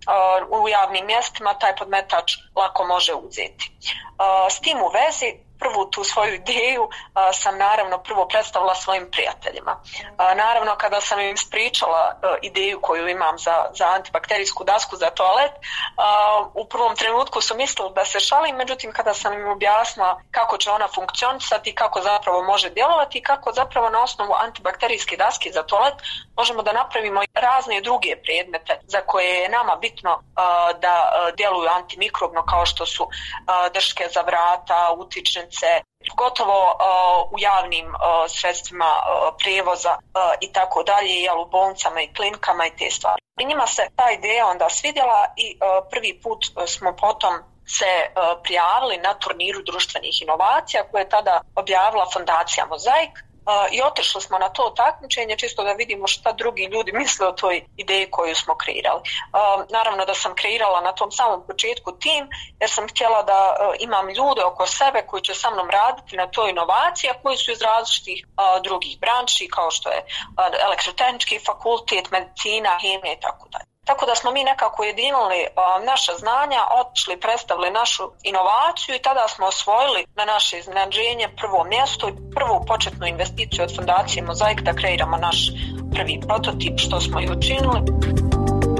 u javnim mjestima taj podmetač lako može uzeti. S tim u vezi, prvu tu svoju ideju a, sam naravno prvo predstavila svojim prijateljima. A, naravno kada sam im ispričala a, ideju koju imam za, za antibakterijsku dasku za toalet, a, u prvom trenutku su mislili da se šalim, međutim kada sam im objasnila kako će ona funkcionisati, kako zapravo može djelovati i kako zapravo na osnovu antibakterijske daske za toalet možemo da napravimo razne druge predmete za koje je nama bitno a, da a, djeluju antimikrobno, kao što su a, drške za vrata, utičnice, pogotovo uh, u javnim uh, sredstvima uh, prijevoza uh, i tako dalje, jel, u bolnicama i klinikama i te stvari. I njima se ta ideja onda svidjela i uh, prvi put uh, smo potom se uh, prijavili na turniru društvenih inovacija koje je tada objavila fondacija Mozaik. Uh, I otišli smo na to takmičenje čisto da vidimo šta drugi ljudi misle o toj ideji koju smo kreirali. Uh, naravno da sam kreirala na tom samom početku tim jer sam htjela da uh, imam ljude oko sebe koji će sa mnom raditi na toj inovaciji, a koji su iz različitih uh, drugih branči kao što je uh, elektrotehnički fakultet, medicina, hemija i tako dalje. Tako da smo mi nekako ujedinili uh, naša znanja, otišli, predstavili našu inovaciju i tada smo osvojili na naše iznenađenje prvo mjesto i prvu početnu investiciju od fondacije Mozaik da kreiramo naš prvi prototip, što smo i učinili.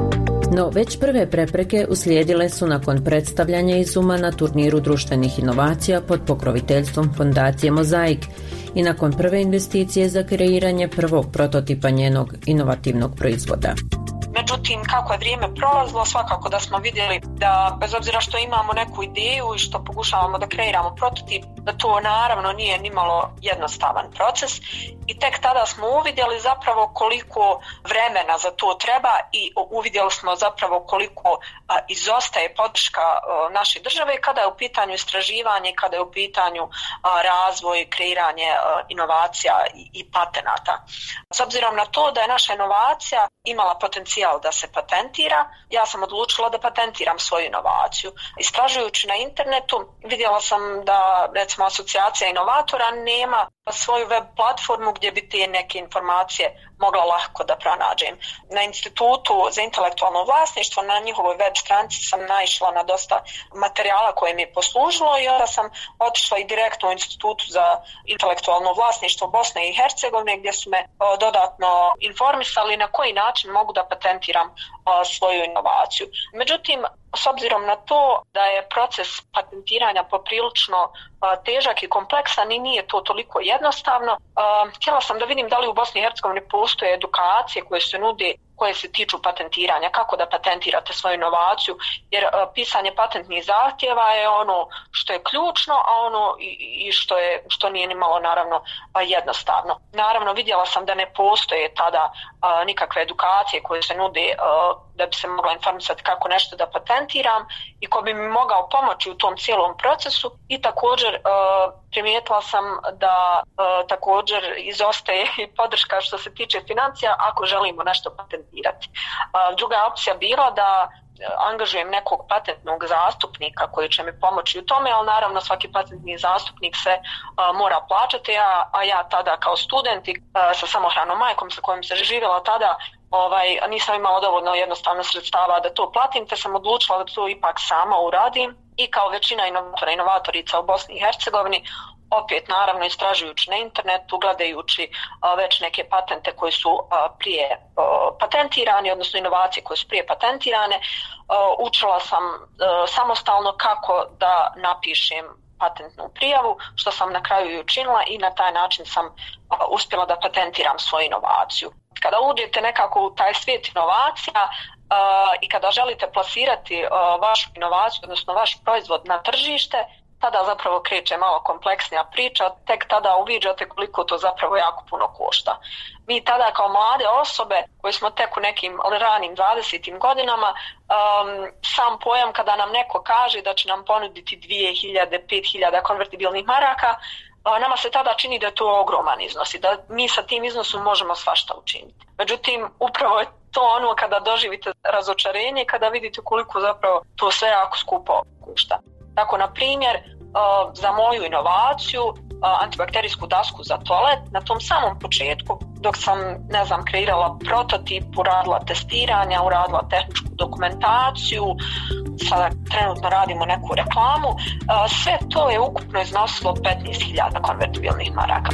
No, već prve prepreke uslijedile su nakon predstavljanja izuma na turniru društvenih inovacija pod pokroviteljstvom fondacije Mozaik i nakon prve investicije za kreiranje prvog prototipa njenog inovativnog proizvoda. Međutim, kako je vrijeme prolazilo, svakako da smo vidjeli da bez obzira što imamo neku ideju i što pokušavamo da kreiramo prototip, da to naravno nije nimalo jednostavan proces i tek tada smo uvidjeli zapravo koliko vremena za to treba i uvidjeli smo zapravo koliko a, izostaje podrška a, naše države kada je u pitanju istraživanje, kada je u pitanju a, razvoj, kreiranje a, inovacija i, i patenata. S obzirom na to da je naša inovacija imala potencijal da se patentira, ja sam odlučila da patentiram svoju inovaciju. Istražujući na internetu vidjela sam da recimo asocijacija inovatora nema svoju web platformu gdje bi te neke informacije mogla lako da pronađem. Na Institutu za intelektualno vlasništvo, na njihovoj web stranici sam naišla na dosta materijala koje mi je poslužilo i onda sam otišla i direktno u Institutu za intelektualno vlasništvo Bosne i Hercegovine gdje su me o, dodatno informisali na koji način mogu da patentiram o, svoju inovaciju. Međutim, s obzirom na to da je proces patentiranja poprilično uh, težak i kompleksan i nije to toliko jednostavno, uh, htjela sam da vidim da li u Bosni i Hercegovini postoje edukacije koje se nude koje se tiču patentiranja, kako da patentirate svoju inovaciju, jer uh, pisanje patentnih zahtjeva je ono što je ključno, a ono i, i što je što nije ni malo naravno uh, jednostavno. Naravno vidjela sam da ne postoje tada uh, nikakve edukacije koje se nude uh, da bi se mogla informisati kako nešto da patentiram i ko bi mi mogao pomoći u tom cijelom procesu i također uh, primijetila sam da uh, također izostaje i podrška što se tiče financija ako želimo nešto patentirati. Uh, druga opcija bila da angažujem nekog patentnog zastupnika koji će mi pomoći u tome, ali naravno svaki patentni zastupnik se uh, mora plaćati, a, a ja tada kao student i uh, sa samohranom majkom sa kojom se živjela tada ovaj, nisam imala dovoljno jednostavno sredstava da to platim, te sam odlučila da to ipak sama uradim i kao većina inovatora, inovatorica u Bosni i Hercegovini, opet naravno istražujući na internetu, gledajući a, već neke patente koji su a, prije a, patentirani, odnosno inovacije koje su prije patentirane, a, učila sam a, samostalno kako da napišem patentnu prijavu, što sam na kraju i učinila i na taj način sam a, uspjela da patentiram svoju inovaciju. Kada uđete nekako u taj svijet inovacija uh, i kada želite plasirati uh, vašu inovaciju, odnosno vaš proizvod na tržište, tada zapravo kreće malo kompleksnija priča, tek tada uviđate koliko to zapravo jako puno košta. Mi tada kao mlade osobe koji smo tek u nekim ranim dvadesetim godinama, um, sam pojam kada nam neko kaže da će nam ponuditi dvije hiljade, pet hiljada konvertibilnih maraka, nama se tada čini da je to ogroman iznos i da mi sa tim iznosom možemo svašta učiniti. Međutim, upravo je to ono kada doživite razočarenje, kada vidite koliko zapravo to sve jako skupo košta. Tako, na primjer, za moju inovaciju, antibakterijsku dasku za toalet, na tom samom početku, dok sam, ne znam, kreirala prototip, uradila testiranja, uradila tehničku dokumentaciju, sada trenutno radimo neku reklamu, sve to je ukupno iznosilo petnaest hiljada konvertibilnih maraka.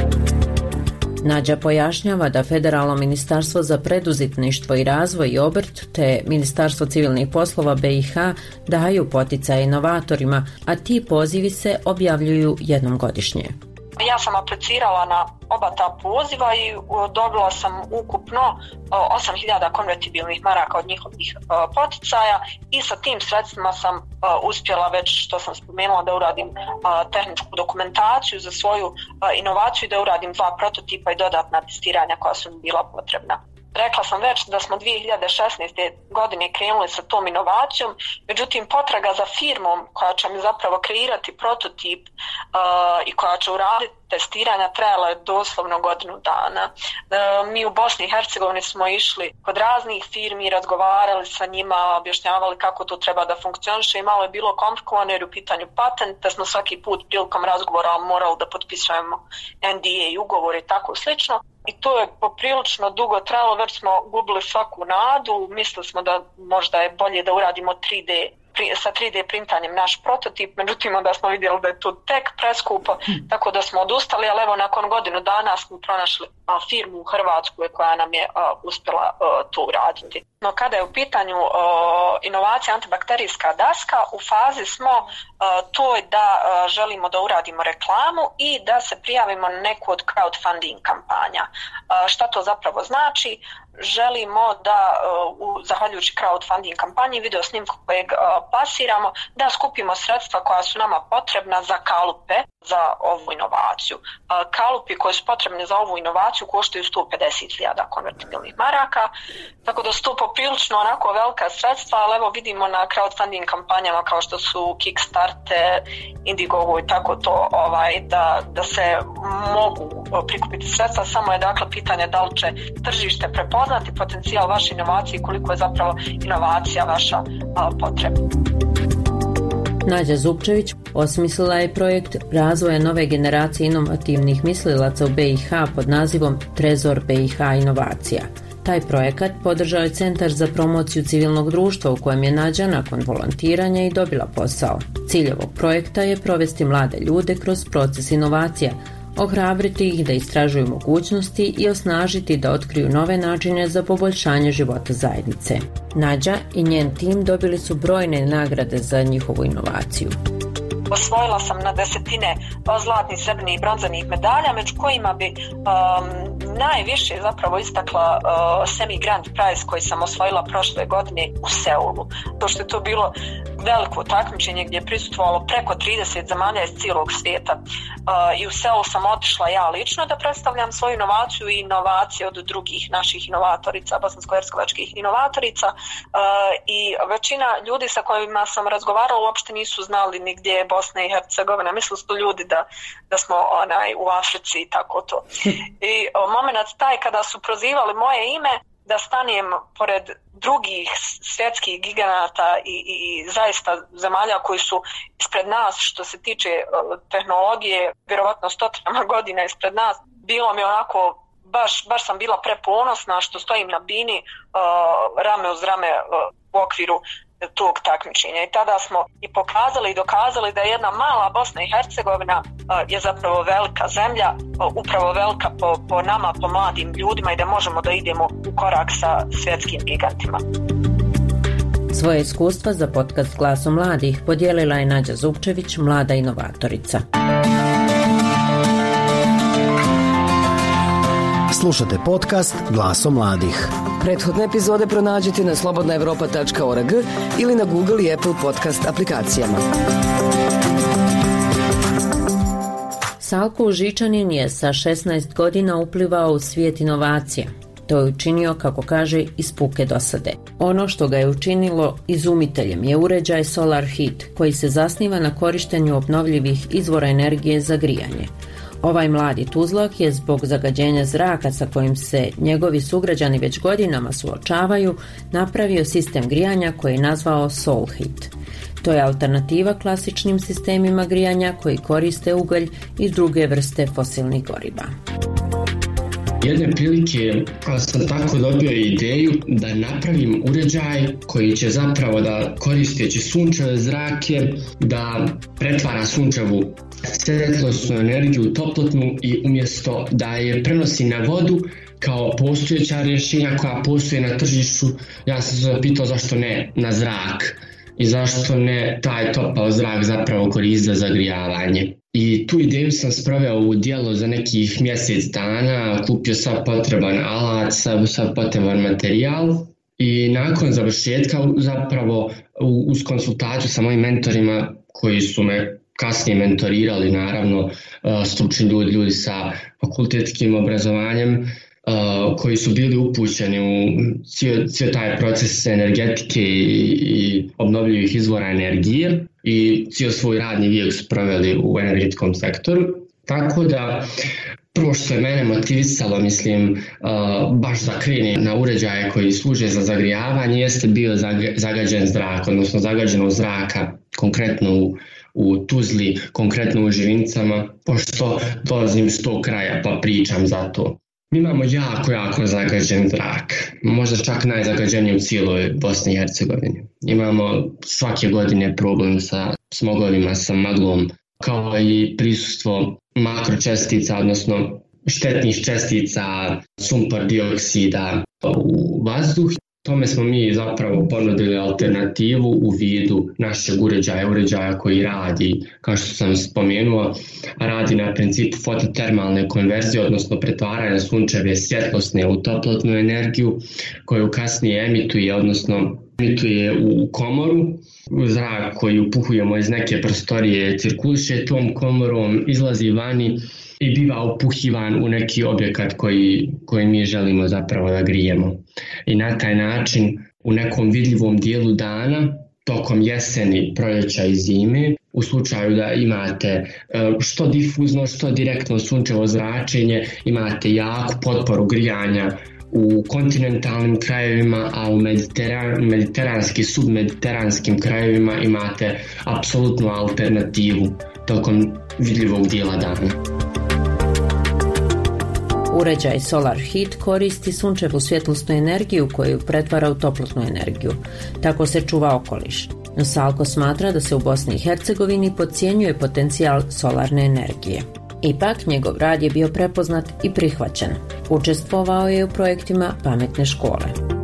Nađa pojašnjava da Federalno ministarstvo za preduzetništvo i razvoj i obrt te Ministarstvo civilnih poslova B i H daju poticaje inovatorima, a ti pozivi se objavljuju jednom godišnje. Ja sam aplicirala na oba ta poziva i dobila sam ukupno osam hiljada konvertibilnih maraka od njihovih poticaja i sa tim sredstvima sam uspjela već, što sam spomenula, da uradim tehničku dokumentaciju za svoju inovaciju i da uradim dva prototipa i dodatna testiranja koja su mi bila potrebna. Rekla sam već da smo dvije hiljade šesnaeste. godine krenuli sa tom inovacijom, međutim potraga za firmom koja će mi zapravo kreirati prototip uh, i koja će uraditi testiranja trajala je doslovno godinu dana. Uh, mi u Bosni i Hercegovini smo išli kod raznih firmi, razgovarali sa njima, objašnjavali kako to treba da funkcioniše i malo je bilo komplikovano jer u pitanju patent, da smo svaki put prilikom razgovora morali da potpisujemo N D A i ugovor i tako slično. I to je poprilično dugo trajalo, već smo gubili svaku nadu, mislili smo da možda je bolje da uradimo tri D sa tri D printanjem naš prototip, međutim onda smo vidjeli da je to tek preskupo, tako da smo odustali, ali evo nakon godinu dana smo pronašli a, firmu u Hrvatskoj koja nam je a, uspjela a, to uraditi. No kada je u pitanju a, inovacija antibakterijska daska, u fazi smo a, toj da a, želimo da uradimo reklamu i da se prijavimo na neku od crowdfunding kampanja. A, šta to zapravo znači? Želimo da, uh, zahvaljujući crowdfunding kampanji, video snimku kojeg uh, plasiramo, da skupimo sredstva koja su nama potrebna za kalupe za ovu inovaciju. Uh, kalupi koji su potrebni za ovu inovaciju koštaju sto pedeset hiljada konvertibilnih maraka, tako da su to poprilično onako velika sredstva, ali evo vidimo na crowdfunding kampanjama kao što su Kickstarter, Indiegogo i tako to, ovaj, da, da se mogu prikupiti sredstva, samo je dakle pitanje da li će tržište prepoznati potencijal vaše inovacije i koliko je zapravo inovacija vaša a, potrebna. Nađa Zupčević osmislila je projekt razvoja nove generacije inovativnih mislilaca u B i H pod nazivom Trezor B i H inovacija. Taj projekat podržao je Centar za promociju civilnog društva u kojem je Nađa nakon volontiranja i dobila posao. Cilj ovog projekta je provesti mlade ljude kroz proces inovacija, ohrabriti ih da istražuju mogućnosti i osnažiti da otkriju nove načine za poboljšanje života zajednice. Nađa i njen tim dobili su brojne nagrade za njihovu inovaciju. Osvojila sam na desetine zlatnih, srebrnih i bronzanih medalja, među kojima bi um, najviše zapravo istakla uh, Semi Grand Prize koji sam osvojila prošle godine u Seulu. To što je to bilo veliko takmičenje gdje je prisustvovalo preko trideset zemalja iz cijelog svijeta. Uh, I u Seulu sam otišla ja lično da predstavljam svoju inovaciju i inovacije od drugih naših inovatorica, bosansko-hercegovačkih inovatorica. Uh, I većina ljudi sa kojima sam razgovarala uopšte nisu znali ni gdje je Bosna i Hercegovina. Mislili su ljudi da, da smo onaj, u Africi i tako to. I o, moment taj kada su prozivali moje ime, da stanem pored drugih svjetskih giganata i, i, i zaista zemalja koji su ispred nas što se tiče uh, tehnologije, vjerovatno stotinama godina ispred nas, bilo mi onako, baš, baš sam bila preponosna što stojim na bini uh, rame uz rame uh, u okviru tog takmičenja. I tada smo i pokazali i dokazali da jedna mala Bosna i Hercegovina uh, je zapravo velika zemlja, uh, upravo velika po, po nama, po mladim ljudima i da možemo da idemo u korak sa svjetskim gigantima. Svoje iskustva za podcast Glasom mladih podijelila je Nađa Zupčević, mlada inovatorica. Slušate podcast Glasom mladih. Prethodne epizode pronađite na slobodna evropa tačka org ili na Google i Apple podcast aplikacijama. Salko Užičanin je sa šesnaest godina uplivao u svijet inovacija. To je učinio, kako kaže, iz puke dosade. Ono što ga je učinilo izumiteljem je uređaj Solar Heat, koji se zasniva na korištenju obnovljivih izvora energije za grijanje. Ovaj mladi tuzlak je zbog zagađenja zraka sa kojim se njegovi sugrađani već godinama suočavaju, napravio sistem grijanja koji je nazvao Soul Heat. To je alternativa klasičnim sistemima grijanja koji koriste ugalj i druge vrste fosilnih goriva. Jedne prilike sam tako dobio ideju da napravim uređaj koji će zapravo da koristeći sunčeve zrake da pretvara sunčevu svjetlosnu energiju u toplotnu i umjesto da je prenosi na vodu kao postojeća rješenja koja postoje na tržištu, ja sam se pitao zašto ne na zrak i zašto ne taj topao zrak zapravo koriste za zagrijavanje. I tu ideju sam sproveo u djelo za nekih mjesec dana, kupio sav potreban alat, sav, sav potreban materijal i nakon završetka zapravo uz konsultaciju sa mojim mentorima koji su me kasnije mentorirali, naravno stručni ljudi, ljudi sa fakultetskim obrazovanjem, koji su bili upućeni u cijel taj proces energetike i, i obnovljivih izvora energije i cijel svoj radni vijek su proveli u energetskom sektoru. Tako da prvo što je mene motivisalo, mislim, baš da krenem na uređaje koji služe za zagrijavanje jeste bio zagađen zrak, odnosno zagađenost zraka, konkretno u u Tuzli, konkretno u Živincama, pošto dolazim s tog kraja pa pričam za to. Mi imamo jako, jako zagađen zrak, možda čak najzagađeniji u cijeloj Bosni i Hercegovini. Imamo svake godine problem sa smogovima, sa maglom, kao i prisustvo makročestica, odnosno štetnih čestica, sumpor dioksida u vazduh. Tome smo mi zapravo ponudili alternativu u vidu našeg uređaja, uređaja koji radi, kao što sam spomenuo, radi na principu fototermalne konverzije, odnosno pretvaranja sunčeve svjetlosne u toplotnu energiju, koju kasnije emituje, odnosno emituje u komoru. Zrak koji upuhujemo iz neke prostorije cirkuliše tom komorom, izlazi vani i biva upuhivan u neki objekat koji, koji mi želimo zapravo da grijemo. I na taj način u nekom vidljivom dijelu dana, tokom jeseni, proljeća i zime, u slučaju da imate što difuzno, što direktno sunčevo zračenje, imate jaku potporu grijanja u kontinentalnim krajevima, a u mediteran, mediteranski, submediteranskim krajevima imate apsolutnu alternativu tokom vidljivog dijela dana. Uređaj Solar Heat koristi sunčevu svjetlosnu energiju koju pretvara u toplotnu energiju. Tako se čuva okoliš. No Salko smatra da se u Bosni i Hercegovini podcjenjuje potencijal solarne energije. Ipak, njegov rad je bio prepoznat i prihvaćen. Učestvovao je u projektima pametne škole.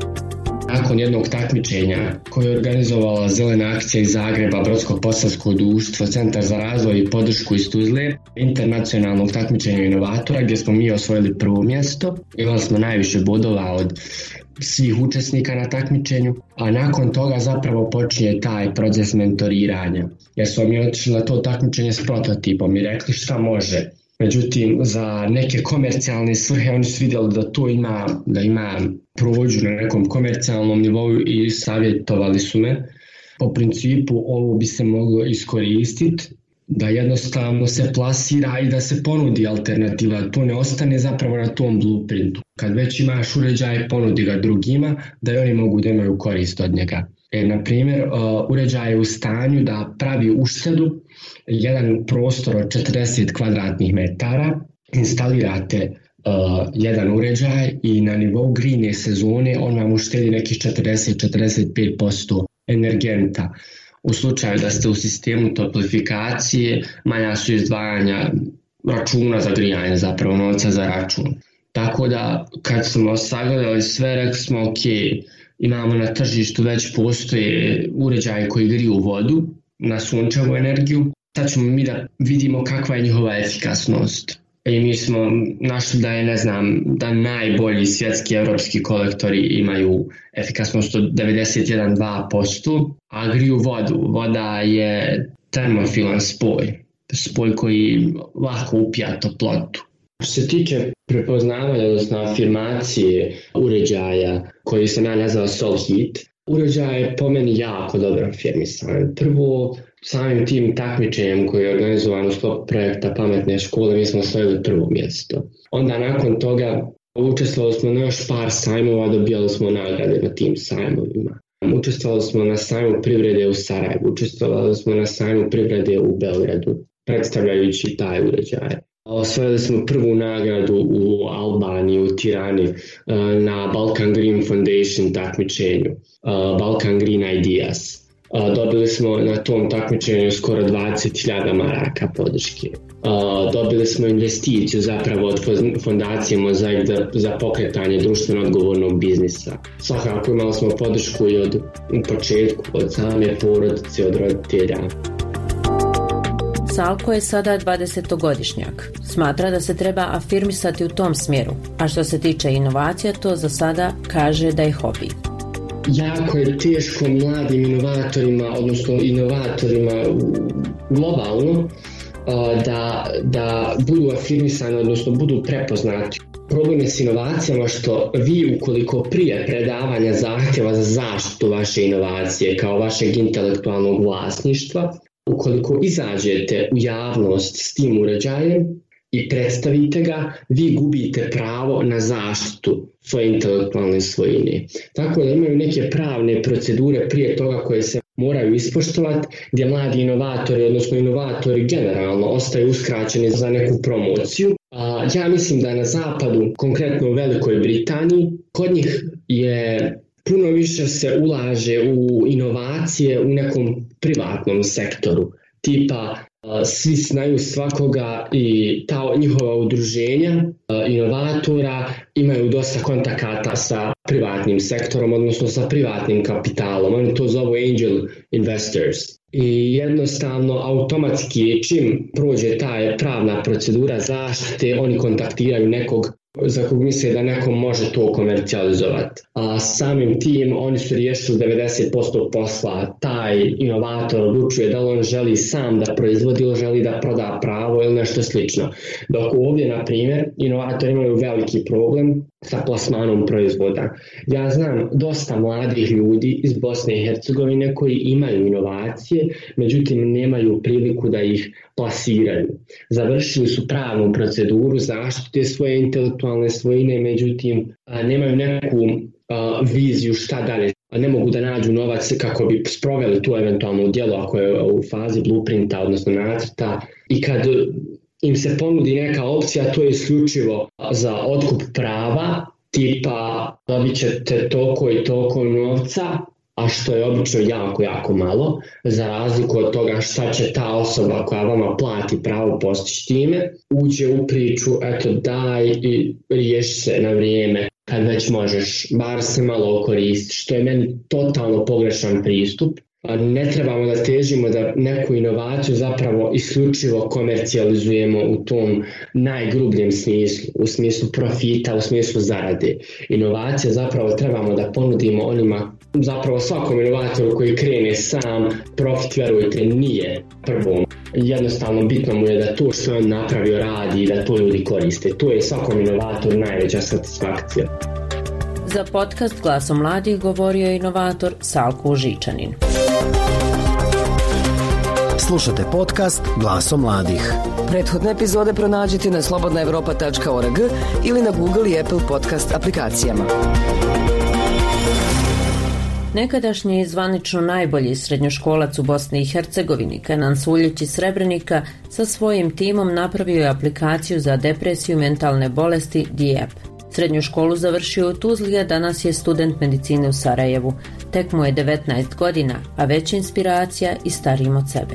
Nakon jednog takmičenja koje je organizovala Zelena akcija iz Zagreba, Brodsko-posavsko društvo, Centar za razvoj i podršku iz Tuzle, internacionalnog takmičenja inovatora, gdje smo mi osvojili prvo mjesto. Imali smo najviše bodova od svih učesnika na takmičenju, a nakon toga zapravo počinje taj proces mentoriranja. Jer smo mi otišli na to takmičenje s prototipom i rekli šta može. Međutim, za neke komercijalne svrhe oni su vidjeli da to ima, da ima prođu na nekom komercijalnom nivou i savjetovali su me. Po principu ovo bi se moglo iskoristiti, da jednostavno se plasira i da se ponudi alternativa, to ne ostane zapravo na tom blueprintu. Kad već imaš uređaj, ponudi ga drugima, da i oni mogu da imaju korist od njega. E, na primjer, uređaj je u stanju da pravi uštedu, jedan prostor od četrdeset kvadratnih metara, instalirate uh, jedan uređaj i na nivou grijne sezone on vam uštedi nekih četrdeset do četrdeset pet posto energenta. U slučaju da ste u sistemu toplifikacije, manja su izdvajanja računa za grijanje, zapravo novca za račun. Tako da kad smo sagledali sve, rekli smo ok, imamo na tržištu već postoje uređaje koji griju vodu na sunčevu energiju. Sad ćemo mi da vidimo kakva je njihova efikasnost. I mi smo našli da je, ne znam, da najbolji svjetski evropski kolektori imaju efikasnost od devedeset jedan do dva posto, a griju vodu. Voda je termofilan spoj, spoj koji lako upija toplotu. Što se tiče prepoznavanja, odnosno afirmacije uređaja koji sam ja nazvao Solar Heat, uređaj je po meni jako dobro afirmisan. Prvo, samim tim takmičenjem koji je organizovan u sklopu projekta Pametne škole, mi smo osvojili prvo mjesto. Onda nakon toga učestvovali smo na još par sajmova, dobijali smo nagrade na tim sajmovima. Učestvovali smo na sajmu privrede u Sarajevu, učestvovali smo na sajmu privrede u Beogradu, predstavljajući taj uređaj. Osvojili smo prvu nagradu u Albaniji, u Tirani, na Balkan Green Foundation takmičenju, Balkan Green Ideas. Dobili smo na tom takmičenju skoro dvadeset hiljada maraka podrške. Dobili smo investiciju zapravo od fondacije Mozaik za pokretanje društveno odgovornog biznisa. Svakako imali smo podršku i od u početku, od same porodice, od roditelja. Salko je sada dvadesetogodišnjak. Smatra da se treba afirmisati u tom smjeru, a što se tiče inovacija, to za sada kaže da je hobi. Jako je teško mladim inovatorima, odnosno inovatorima globalno, da, da budu afirmisani, odnosno budu prepoznati. Problem je s inovacijama što vi ukoliko prije predavanja zahtjeva za zaštitu vaše inovacije kao vašeg intelektualnog vlasništva, ukoliko izađete u javnost s tim uređajem i predstavite ga, vi gubite pravo na zaštitu svoje intelektualne svojine. Tako da imaju neke pravne procedure prije toga koje se moraju ispoštovati, gdje mladi inovatori, odnosno inovatori generalno, ostaju uskraćeni za neku promociju, a ja mislim da na zapadu, konkretno u Velikoj Britaniji, kod njih je puno više se ulaže u inovacije u nekom privatnom sektoru. Tipa, svi znaju svakoga i ta njihova udruženja inovatora imaju dosta kontakata sa privatnim sektorom, odnosno sa privatnim kapitalom. Oni to zovu angel investors. I jednostavno, automatski, čim prođe ta pravna procedura zaštite, oni kontaktiraju nekog za kog misle da nekom može to komercijalizovati. A samim tim oni su riješili devedeset posto posla. Taj inovator odlučuje da li on želi sam da proizvodi ili želi da proda pravo ili nešto slično. Dok ovdje, na primjer, inovatori imaju veliki problem sa plasmanom proizvoda. Ja znam dosta mladih ljudi iz Bosne i Hercegovine koji imaju inovacije, međutim nemaju priliku da ih plasiraju. Završili su pravnu proceduru zaštite svoje intelektualne svojine, međutim nemaju neku a, viziju šta dalje. Ne mogu da nađu novac kako bi sproveli to eventualno u djelo ako je u fazi blueprinta, odnosno nacrta. I kad im se ponudi neka opcija, to je isključivo za otkup prava, tipa dobit ćete toliko i toliko novca, a što je obično jako, jako malo, za razliku od toga šta će ta osoba koja vama plati pravo postići time, uđe u priču, eto daj i riješi se na vrijeme kad već možeš, bar se malo koristi, što je meni totalno pogrešan pristup. Ne trebamo da težimo da neku inovaciju zapravo isključivo komercijalizujemo u tom najgrubljem smislu, u smislu profita, u smislu zarade. Inovacije zapravo trebamo da ponudimo onima, zapravo svakom inovatoru koji krene sam, profit, verujte, nije prvo. Jednostavno bitno mu je da to što on napravio radi i da to ljudi koriste. To je svakom inovatoru najveća satisfakcija. Za podcast Glasom mladih govorio je inovator Salko Žičanin. Slušate podcast Glasom mladih. Prethodne epizode pronađite na slobodna evropa tačka org ili na Google i Apple podcast aplikacijama. Nekadašnji zvanično najbolji srednjoškolac u Bosni i Hercegovini, Kenan Suljić iz Srebrenika, sa svojim timom napravio je aplikaciju za depresiju i mentalne bolesti D I E P. Srednju školu završio u Tuzli, a danas je student medicine u Sarajevu. Tek mu je devetnaest godina, a već inspiracija i starijim od sebe.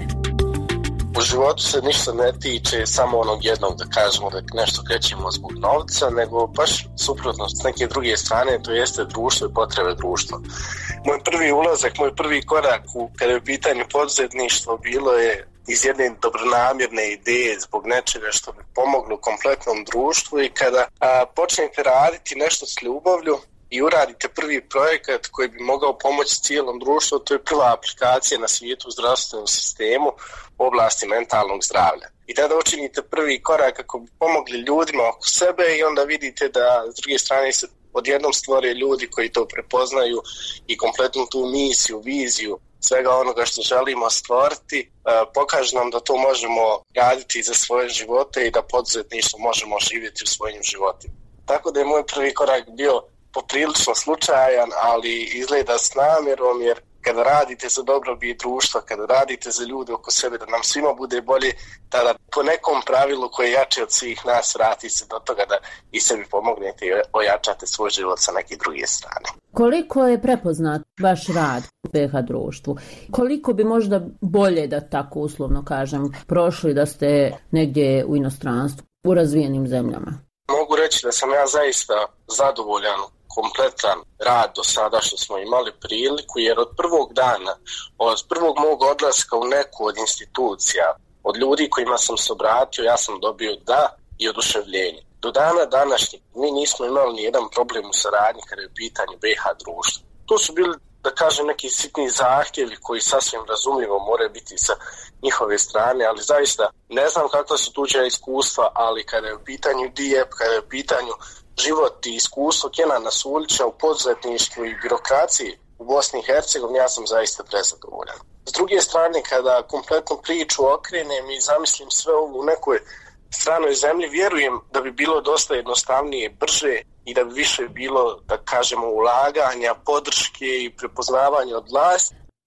U životu se ništa ne tiče samo onog jednog, da kažemo da nešto krećemo zbog novca, nego baš suprotno s neke druge strane, to jeste društvo i potrebe društva. Moj prvi ulazak, moj prvi korak u, kada je u pitanju poduzetništvo, bilo je iz jedne dobronamjerne ideje zbog nečega što bi pomoglo kompletnom društvu i kada a, počnete raditi nešto s ljubavlju i uradite prvi projekat koji bi mogao pomoći cijelom društvu, to je prva aplikacija na svijetu u zdravstvenom sistemu u oblasti mentalnog zdravlja. I tada učinite prvi korak kako bi pomogli ljudima oko sebe i onda vidite da s druge strane se odjednom stvore ljudi koji to prepoznaju i kompletnu tu misiju, viziju svega onoga što želimo stvoriti, pokaže nam da to možemo raditi za svoje živote i da poduzetništvo možemo živjeti u svojim životima. Tako da je moj prvi korak bio poprilično slučajan, ali izgleda s namjerom, jer kada radite za dobrobit društva, kada radite za ljude oko sebe, da nam svima bude bolje, tada po nekom pravilu koje je jače od svih nas vrati se do toga da i sebi pomognete i ojačate svoj život sa neke druge strane. Koliko je prepoznat vaš rad u B H društvu? Koliko bi možda bolje, da tako uslovno kažem, prošli da ste negdje u inostranstvu, u razvijenim zemljama? Mogu reći da sam ja zaista zadovoljan kompletan rad do sada što smo imali priliku, jer od prvog dana, od prvog mog odlaska u neku od institucija, od ljudi kojima sam se obratio, ja sam dobio da i oduševljenje. Do dana današnjeg mi nismo imali ni jedan problem u saradnji kada je u pitanju B H društva. To su bili, da kažem, neki sitni zahtjevi koji sasvim razumljivo moraju biti sa njihove strane, ali zaista ne znam kakva su tuđa iskustva, ali kada je u pitanju D I E P, kada je u pitanju život i iskustvo Kenana Suljića u poduzetništvu i birokraciji u Bosni i Hercegovini, ja sam zaista prezadovoljan. S druge strane, kada kompletnu priču okrenem i zamislim sve ovo u nekoj stranoj zemlji, vjerujem da bi bilo dosta jednostavnije, brže i da bi više bilo, da kažemo, ulaganja, podrške i prepoznavanja od vlasti.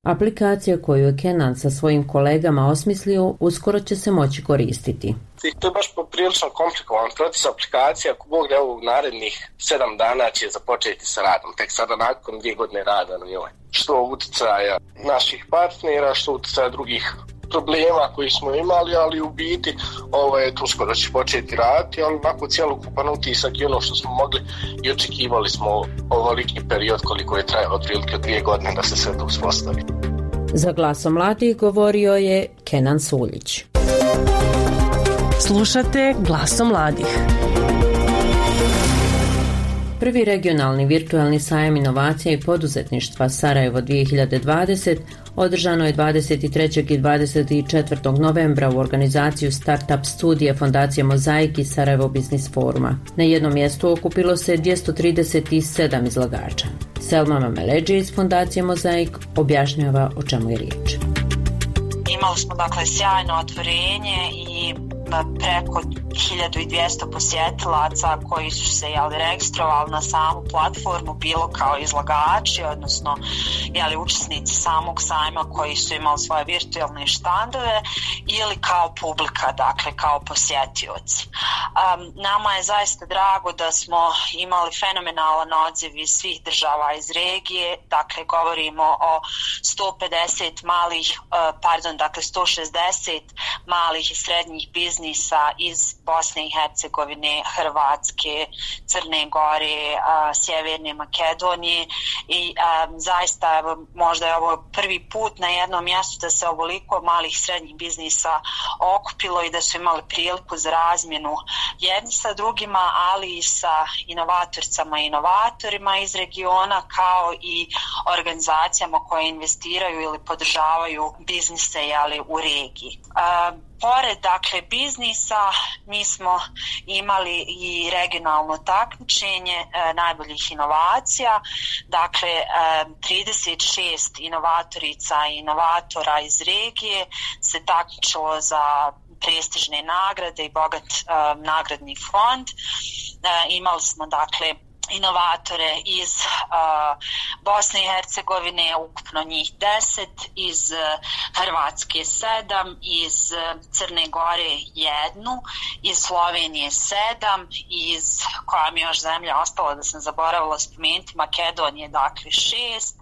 Aplikacija koju je Kenan sa svojim kolegama osmislio uskoro će se moći koristiti. To je baš poprilično komplikovan proces. Aplikacija, ako Bog da, u narednih sedam dana će započeti sa radom, tek sada nakon dvije godine rada na njoj. Što uticaja naših partnera, što uticaja drugih problema koji smo imali, ali u biti ovo je tu skoro će početi raditi, ali onako cijelokupan utisak i ono što smo mogli i očekivali smo ovoliki period koliko je trajalo otprilike dvije godine da se sve to uspostavi. Za Glasom mladih govorio je Kenan Suljić. Slušate Glasom mladih. Prvi regionalni virtualni sajam inovacija i poduzetništva Sarajevo dvije hiljade dvadeset održano je dvadeset trećeg i dvadeset četvrtog novembra u organizaciju Startup studija Fondacije Mozaik i Sarajevo Biznis foruma. Na jednom mjestu okupilo se dvjesto trideset sedam izlagača. Selma Mameleđi iz Fondacije Mozaik objašnjava o čemu je riječ. Imali smo dakle sjajno otvorenje i preko hiljadu dvjesto posjetilaca koji su se jeli, registrovali na samu platformu, bilo kao izlagači, odnosno jeli, učesnici samog sajma koji su imali svoje virtualne štandove ili kao publika, dakle kao posjetioci. Um, nama je zaista drago da smo imali fenomenalan odziv iz svih država iz regije, dakle govorimo o sto pedeset malih, uh, pardon, dakle sto šezdeset malih i srednjih biznisa iz Bosne i Hercegovine, Hrvatske, Crne Gore, a, Sjeverne Makedonije i a, zaista evo, možda je ovo prvi put na jednom mjestu da se ovoliko malih i srednjih biznisa okupilo i da su imali priliku za razmjenu jedni sa drugima, ali i sa inovatoricama i inovatorima iz regiona, kao i organizacijama koje investiraju ili podržavaju biznise jeli, u regiji. A, Pored dakle biznisa mi smo imali i regionalno takmičenje e, najboljih inovacija, dakle e, trideset šest inovatorica i inovatora iz regije se takmičilo za prestižne nagrade i bogat e, nagradni fond. E, imali smo dakle inovatore iz uh, Bosne i Hercegovine, ukupno njih deset, iz uh, Hrvatske sedam, iz uh, Crne Gore jednu, iz Slovenije sedam, iz koja mi još zemlja ostala da sam zaboravila spomenuti, Makedonije dakle šest.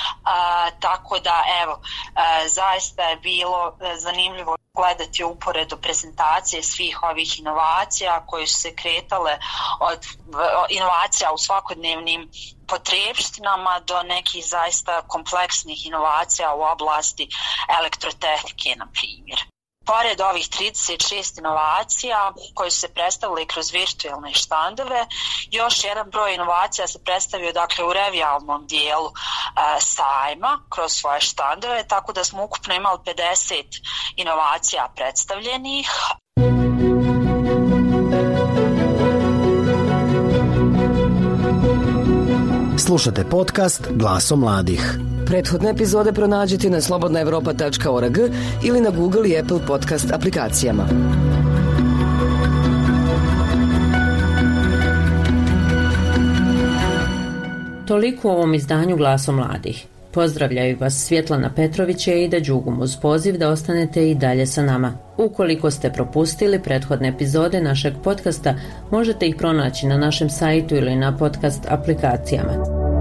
Uh, tako da evo, uh, zaista je bilo uh, zanimljivo gledati uporedu prezentacije svih ovih inovacija koje su se kretale od inovacija u svakodnevnim potrebštinama do nekih zaista kompleksnih inovacija u oblasti elektrotehnike, na primjer. Pored ovih trideset šest inovacija koje su se predstavile kroz virtualne štandove, još jedan broj inovacija se predstavio dakle u revijalnom dijelu e, sajma kroz svoje štandove, tako da smo ukupno imali pedeset inovacija predstavljenih. Slušate podcast Glasom mladih. Prethodne epizode pronađite na slobodna evropa tačka org ili na Google i Apple podcast aplikacijama. Toliko u ovom izdanju Glasom mladih. Pozdravljaju vas Svjetlana Petrović i Ida Đugum uz poziv da ostanete i dalje sa nama. Ukoliko ste propustili prethodne epizode našeg podcasta, možete ih pronaći na našem sajtu ili na podcast aplikacijama.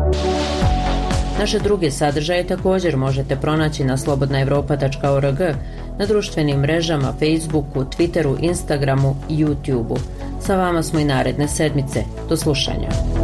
Naše druge sadržaje također možete pronaći na slobodna evropa tačka org, na društvenim mrežama, Facebooku, Twitteru, Instagramu i YouTubeu. Sa vama smo i naredne sedmice. Do slušanja.